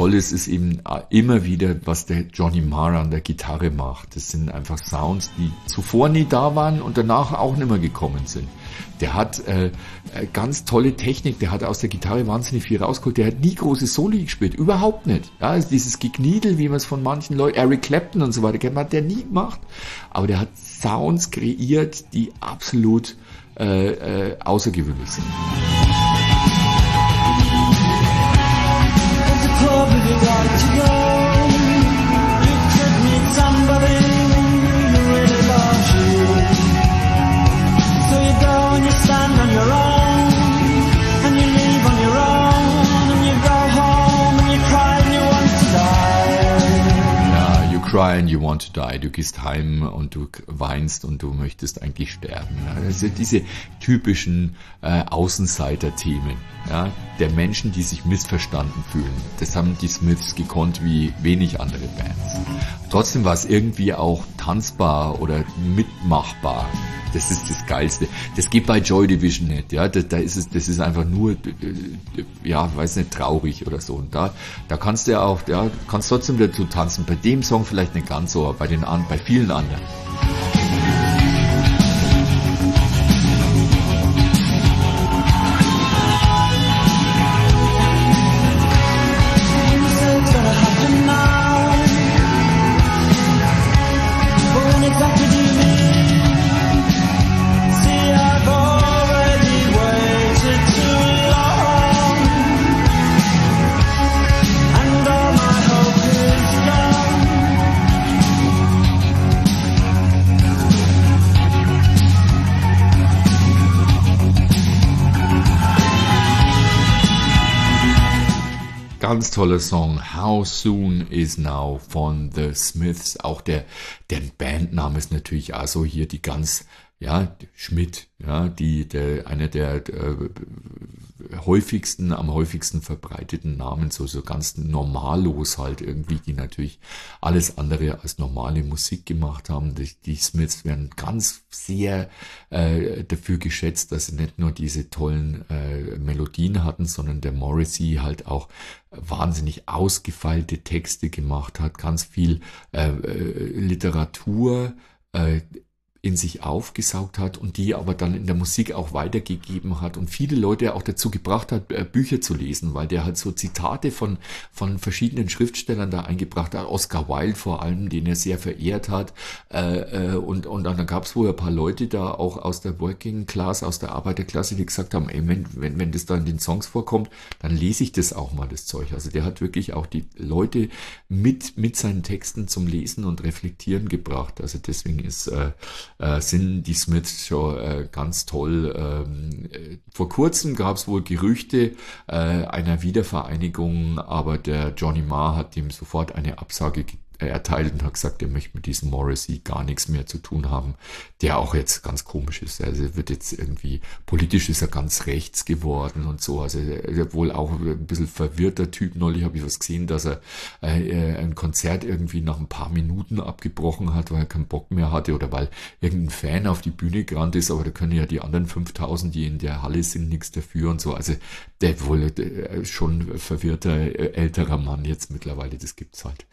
toll ist, ist eben immer wieder, was der Johnny Marr an der Gitarre macht. Das sind einfach Sounds, die zuvor nie da waren und danach auch nicht mehr gekommen sind. Der hat äh, ganz tolle Technik, der hat aus der Gitarre wahnsinnig viel rausgeholt, der hat nie große Soli gespielt, überhaupt nicht. Ja, also dieses Gekniedel, wie man es von manchen Leuten, Eric Clapton und so weiter kennt, hat der nie gemacht. Aber der hat Sounds kreiert, die absolut äh, äh, außergewöhnlich sind. Club if you want to go. You could meet somebody who really loves you. So you go and you stand on your own, and you leave on your own, and you go home and you cry and you want to die. Ja, you cry and you want to die. Du gehst heim und du weinst und du möchtest eigentlich sterben. Also diese typischen äh, Außenseiter-Themen, ja, der Menschen, die sich missverstanden fühlen. Das haben die Smiths gekonnt wie wenig andere Bands. Trotzdem war es irgendwie auch tanzbar oder mitmachbar. Das ist das Geilste. Das geht bei Joy Division nicht, ja. Da, da ist es, das ist einfach nur, ja, weiß nicht, traurig oder so. Und da, da kannst du ja auch, ja, kannst trotzdem dazu tanzen. Bei dem Song vielleicht nicht ganz so, aber bei den, bei vielen anderen. Ganz toller Song, How Soon Is Now von The Smiths. Auch der, der Bandname ist natürlich auch so hier die ganz, ja, Schmidt, ja, die, der, einer der, der häufigsten, am häufigsten verbreiteten Namen, so, so ganz normallos halt irgendwie, die natürlich alles andere als normale Musik gemacht haben. Die, die Smiths werden ganz sehr äh, dafür geschätzt, dass sie nicht nur diese tollen äh, Melodien hatten, sondern der Morrissey halt auch wahnsinnig ausgefeilte Texte gemacht hat, ganz viel äh, Literatur äh, in sich aufgesaugt hat und die aber dann in der Musik auch weitergegeben hat und viele Leute auch dazu gebracht hat, Bücher zu lesen, weil der halt so Zitate von von verschiedenen Schriftstellern da eingebracht hat, Oscar Wilde vor allem, den er sehr verehrt hat, äh, und und dann gab es wohl ein paar Leute da auch aus der Working Class, aus der Arbeiterklasse, die gesagt haben, ey, wenn, wenn, wenn das da in den Songs vorkommt, dann lese ich das auch mal, das Zeug. Also der hat wirklich auch die Leute mit mit seinen Texten zum Lesen und Reflektieren gebracht. Also deswegen ist äh, Äh, sind die Smiths schon äh, ganz toll. Ähm, äh, vor kurzem gab es wohl Gerüchte äh, einer Wiedervereinigung, aber der Johnny Marr hat ihm sofort eine Absage gegeben. erteilt und hat gesagt, er möchte mit diesem Morrissey gar nichts mehr zu tun haben, der auch jetzt ganz komisch ist. Also er wird jetzt irgendwie, politisch ist er ganz rechts geworden und so. Also er ist wohl auch ein bisschen verwirrter Typ. Neulich habe ich was gesehen, dass er äh, ein Konzert irgendwie nach ein paar Minuten abgebrochen hat, weil er keinen Bock mehr hatte oder weil irgendein Fan auf die Bühne gerannt ist, aber da können ja die anderen fünftausend, die in der Halle sind, nichts dafür und so. Also der wohl der, schon verwirrter älterer Mann jetzt mittlerweile, das gibt's halt.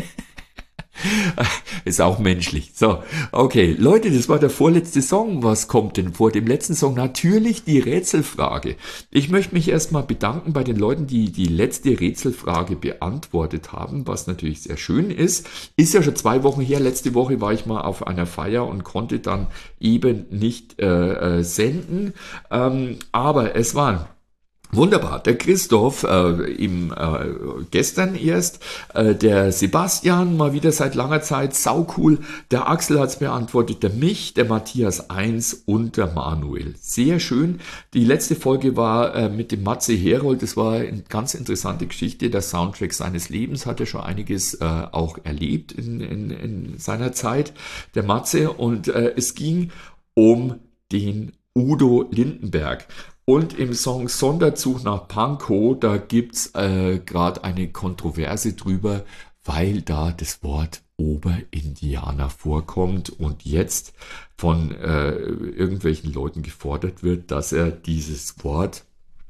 Ist auch menschlich. So, okay, Leute, das war der vorletzte Song. Was kommt denn vor dem letzten Song? Natürlich die Rätselfrage. Ich möchte mich erstmal bedanken bei den Leuten, die die letzte Rätselfrage beantwortet haben, was natürlich sehr schön ist. Ist ja schon zwei Wochen her. Letzte Woche war ich mal auf einer Feier und konnte dann eben nicht äh, äh, senden. Ähm, aber es waren wunderbar. Der Christoph, äh, im, äh, gestern erst, äh, der Sebastian, mal wieder seit langer Zeit, saucool. Der Axel hat's beantwortet, der Mich, der Matthias eins und der Manuel. Sehr schön. Die letzte Folge war äh, mit dem Matze Herold. Das war eine ganz interessante Geschichte. Der Soundtrack seines Lebens hat er schon einiges äh, auch erlebt in, in, in seiner Zeit, der Matze. Und äh, es ging um den Udo Lindenberg. Und im Song Sonderzug nach Pankow, da gibt's äh, gerade eine Kontroverse drüber, weil da das Wort Oberindianer vorkommt und jetzt von äh, irgendwelchen Leuten gefordert wird, dass er dieses Wort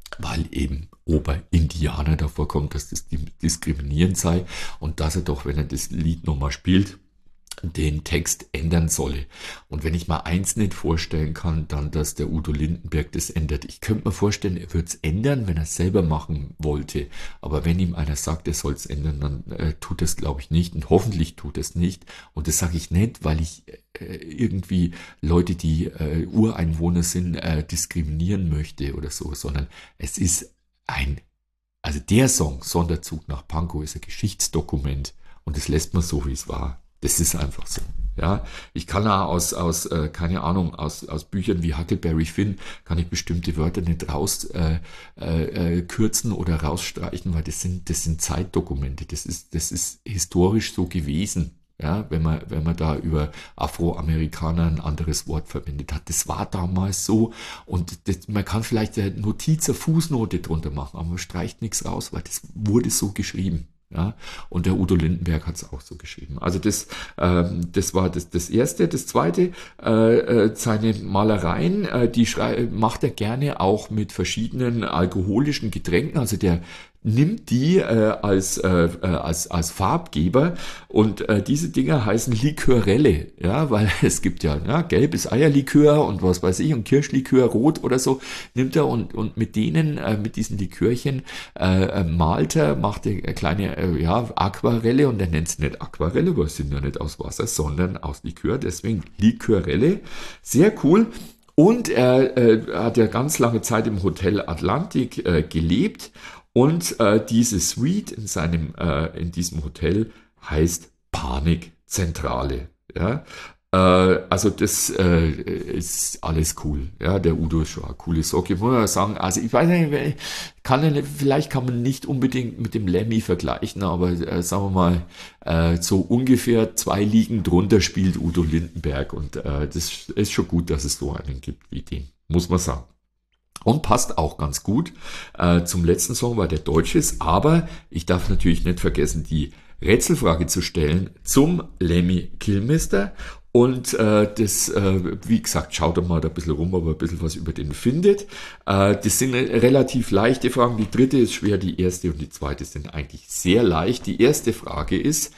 weil eben Oberindianer davor kommt, dass das diskriminierend sei und dass er doch, wenn er das Lied nochmal spielt, den Text ändern solle. Und wenn ich mal eins nicht vorstellen kann, dann, dass der Udo Lindenberg das ändert. Ich könnte mir vorstellen, er würde es ändern, wenn er es selber machen wollte. Aber wenn ihm einer sagt, er soll es ändern, dann äh, tut es, glaube ich, nicht. Und hoffentlich tut es nicht. Und das sage ich nicht, weil ich äh, irgendwie Leute, die äh, Ureinwohner sind, äh, diskriminieren möchte oder so, sondern es ist ein, also der Song, Sonderzug nach Pankow, ist ein Geschichtsdokument. Und das lässt man so, wie es war. Das ist einfach so. Ja, ich kann auch aus, aus äh, keine Ahnung, aus, aus Büchern wie Huckleberry Finn, kann ich bestimmte Wörter nicht raus äh, äh, kürzen oder rausstreichen, weil das sind, das sind Zeitdokumente. Das ist, das ist historisch so gewesen. Ja, wenn man, wenn man da über Afroamerikaner ein anderes Wort verwendet hat. Das war damals so. Und das, man kann vielleicht eine Notiz, eine Fußnote drunter machen, aber man streicht nichts raus, weil das wurde so geschrieben. Ja, und der Udo Lindenberg hat es auch so geschrieben. Also das, ähm, das war das, das Erste. Das Zweite, äh, äh, seine Malereien, äh, die schrei- macht er gerne auch mit verschiedenen alkoholischen Getränken. Also der nimmt die äh, als, äh, als, als Farbgeber und äh, diese Dinger heißen Likörelle, ja, weil es gibt ja, ja gelbes Eierlikör und was weiß ich und Kirschlikör, rot oder so, nimmt er und, und mit denen, äh, mit diesen Likörchen äh, malt er, macht er kleine äh, ja, Aquarelle und er nennt es nicht Aquarelle, weil es sind ja nicht aus Wasser, sondern aus Likör, deswegen Likörelle, sehr cool. Und er äh, hat ja ganz lange Zeit im Hotel Atlantik äh, gelebt. Und äh, diese Suite in seinem äh, in diesem Hotel heißt Panikzentrale. Ja, äh, also das äh, ist alles cool. Ja, der Udo ist schon eine coole Socke. Muss man sagen. Also ich weiß nicht, kann vielleicht kann man nicht unbedingt mit dem Lemmy vergleichen, aber äh, sagen wir mal äh, so ungefähr zwei Ligen drunter spielt Udo Lindenberg und äh, das ist schon gut, dass es so einen gibt wie den, muss man sagen. Und passt auch ganz gut äh, zum letzten Song, weil der deutsch ist. Aber ich darf natürlich nicht vergessen, die Rätselfrage zu stellen zum Lemmy Kilmister. Und äh, das, äh, wie gesagt, schaut doch mal da ein bisschen rum, ob ihr ein bisschen was über den findet. Äh, das sind relativ leichte Fragen. Die dritte ist schwer, die erste und die zweite sind eigentlich sehr leicht. Die erste Frage ist,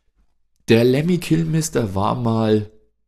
der Lemmy Kilmister war mal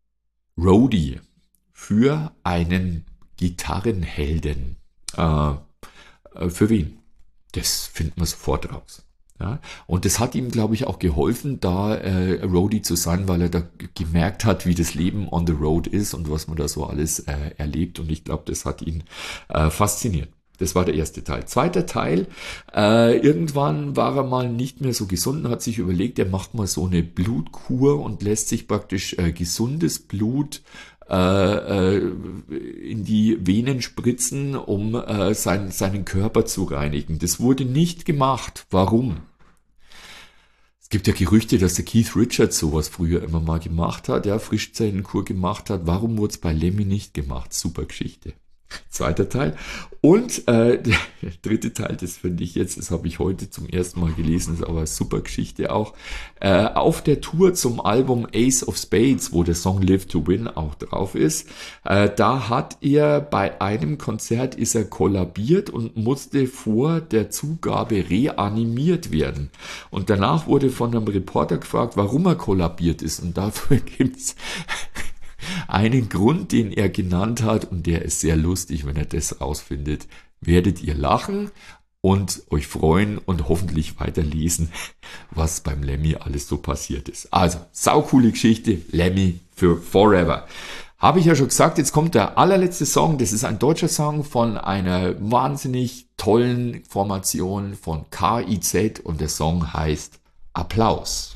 Roadie für einen Gitarrenhelden. Äh, für wen? Das finden wir sofort raus. Ja? Und das hat ihm, glaube ich, auch geholfen, da äh, Roadie zu sein, weil er da gemerkt hat, wie das Leben on the road ist und was man da so alles äh, erlebt. Und ich glaube, das hat ihn äh, fasziniert. Das war der erste Teil. Zweiter Teil, äh, irgendwann war er mal nicht mehr so gesund und hat sich überlegt, er macht mal so eine Blutkur und lässt sich praktisch äh, gesundes Blut äh, äh, in die Venen spritzen, um äh, sein, seinen Körper zu reinigen. Das wurde nicht gemacht. Warum? Es gibt ja Gerüchte, dass der Keith Richards sowas früher immer mal gemacht hat, ja, Frischzellenkur gemacht hat. Warum wurde es bei Lemmy nicht gemacht? Super Geschichte. Zweiter Teil. Und äh, der dritte Teil, das finde ich jetzt, das habe ich heute zum ersten Mal gelesen, ist aber eine super Geschichte auch. Äh, auf der Tour zum Album Ace of Spades, wo der Song Live to Win auch drauf ist, äh, da hat er bei einem Konzert ist er kollabiert und musste vor der Zugabe reanimiert werden. Und danach wurde von einem Reporter gefragt, warum er kollabiert ist. Und dafür gibt's einen Grund, den er genannt hat, und der ist sehr lustig, wenn er das rausfindet, werdet ihr lachen und euch freuen und hoffentlich weiterlesen, was beim Lemmy alles so passiert ist. Also, saucoole Geschichte, Lemmy für Forever. Habe ich ja schon gesagt, jetzt kommt der allerletzte Song, das ist ein deutscher Song von einer wahnsinnig tollen Formation von K I Z und der Song heißt Applaus.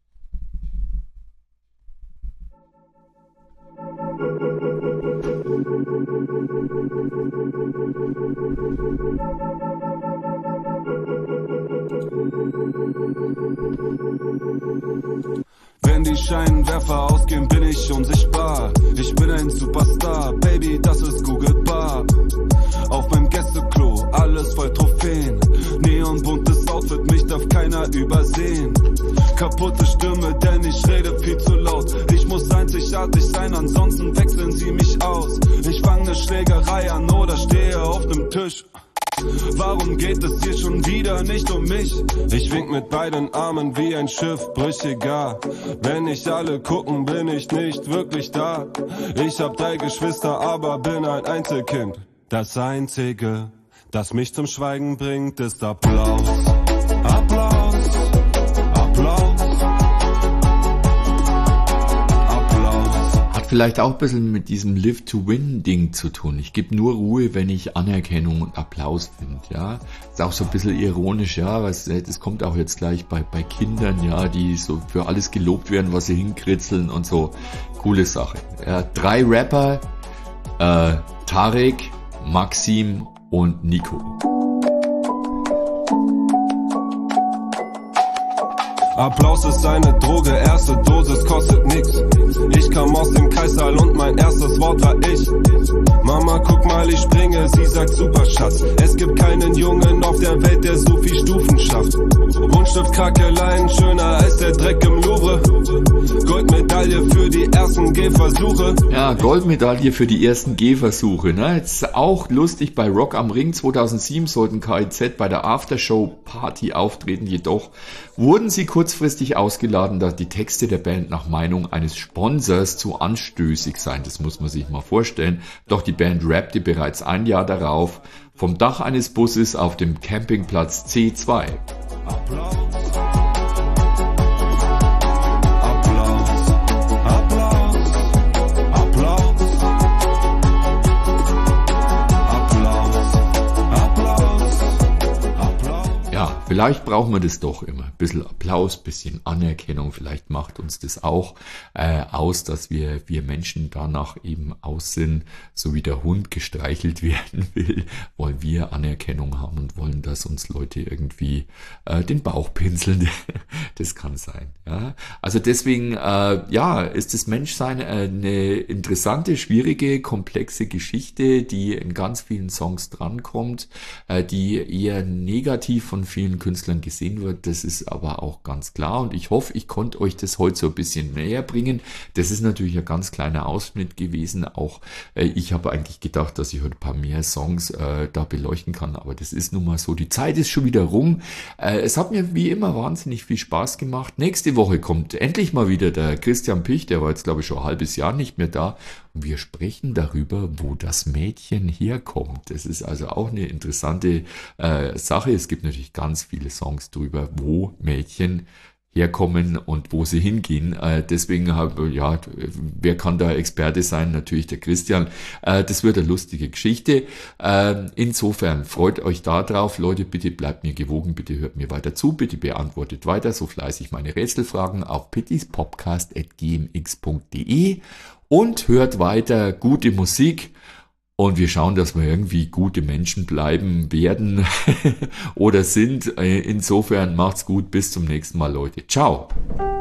Wenn die Scheinwerfer ausgehen, bin ich unsichtbar. Ich bin ein Superstar, Baby, das ist googlebar. Auf meinem Gästeklo, alles voll Trophäen. Neonbuntes Outfit, mich darf keiner übersehen. Kaputte Stimme, denn ich rede viel zu laut. Ich muss einzigartig sein, ansonsten wechseln sie mich aus. Ich fange eine Schlägerei an oder stehe auf nem Tisch. Warum geht es hier schon wieder nicht um mich? Ich wink mit beiden Armen wie ein Schiff, brüchiger. Wenn nicht alle gucken, bin ich nicht wirklich da. Ich hab drei Geschwister, aber bin ein Einzelkind. Das Einzige, das mich zum Schweigen bringt, ist Applaus. Applaus, Applaus, Applaus. Hat vielleicht auch ein bisschen mit diesem Live-to-Win-Ding zu tun. Ich gebe nur Ruhe, wenn ich Anerkennung und Applaus finde, ja. Ist auch so ein bisschen ironisch, ja, was, das kommt auch jetzt gleich bei, bei Kindern, ja, die so für alles gelobt werden, was sie hinkritzeln und so. Coole Sache. Ja, drei Rapper, äh, Tarek, Maxim und Nico. Applaus ist eine Droge, erste Dosis kostet nix. Ich kam aus dem Kreissaal und mein erstes Wort war ich. Mama, guck mal, ich springe, sie sagt super Schatz. Es gibt keinen Jungen auf der Welt, der so viel Stufen schafft. Buntstift, Krackeleien, schöner als der Dreck im Louvre. Goldmedaille für die ersten Gehversuche. Ja, Goldmedaille für die ersten Gehversuche. Ne? Jetzt auch lustig, bei Rock am Ring zweitausendsieben sollten K I Z bei der Aftershow-Party auftreten, jedoch wurden sie kurzfristig ausgeladen, da die Texte der Band nach Meinung eines Sponsors zu anstößig seien. Das muss man sich mal vorstellen. Doch die Band rappte bereits ein Jahr darauf vom Dach eines Busses auf dem Campingplatz C zwei. Applaus. Applaus. Applaus. Applaus. Applaus. Applaus. Applaus. Ja, vielleicht brauchen wir das doch immer. Ein bisschen Applaus, ein bisschen Anerkennung. Vielleicht macht uns das auch äh, aus, dass wir, wir Menschen danach eben aus sind, so wie der Hund gestreichelt werden will, wollen wir Anerkennung haben und wollen, dass uns Leute irgendwie äh, den Bauch pinseln. Das kann sein. Ja? Also deswegen, äh, ja, ist das Menschsein eine interessante, schwierige, komplexe Geschichte, die in ganz vielen Songs drankommt, äh, die eher negativ von vielen Künstlern gesehen wird. Das ist aber auch ganz klar und ich hoffe, ich konnte euch das heute so ein bisschen näher bringen. Das ist natürlich ein ganz kleiner Ausschnitt gewesen. Auch äh, ich habe eigentlich gedacht, dass ich heute ein paar mehr Songs äh, da beleuchten kann, aber das ist nun mal so. Die Zeit ist schon wieder rum. Äh, es hat mir wie immer wahnsinnig viel Spaß gemacht. Nächste Woche kommt endlich mal wieder der Christian Pich, der war jetzt glaube ich schon ein halbes Jahr nicht mehr da. Und wir sprechen darüber, wo das Mädchen herkommt. Das ist also auch eine interessante äh, Sache. Es gibt natürlich ganz viele Songs drüber, wo Mädchen herkommen und wo sie hingehen. Äh, deswegen habe ja, wer kann da Experte sein? Natürlich der Christian. Äh, das wird eine lustige Geschichte. Äh, insofern freut euch da drauf. Leute, bitte bleibt mir gewogen, bitte hört mir weiter zu, bitte beantwortet weiter so fleißig meine Rätselfragen auf pittispodcast at g m x punkt d e und hört weiter gute Musik. Und wir schauen, dass wir irgendwie gute Menschen bleiben werden oder sind. Insofern macht's gut. Bis zum nächsten Mal, Leute. Ciao.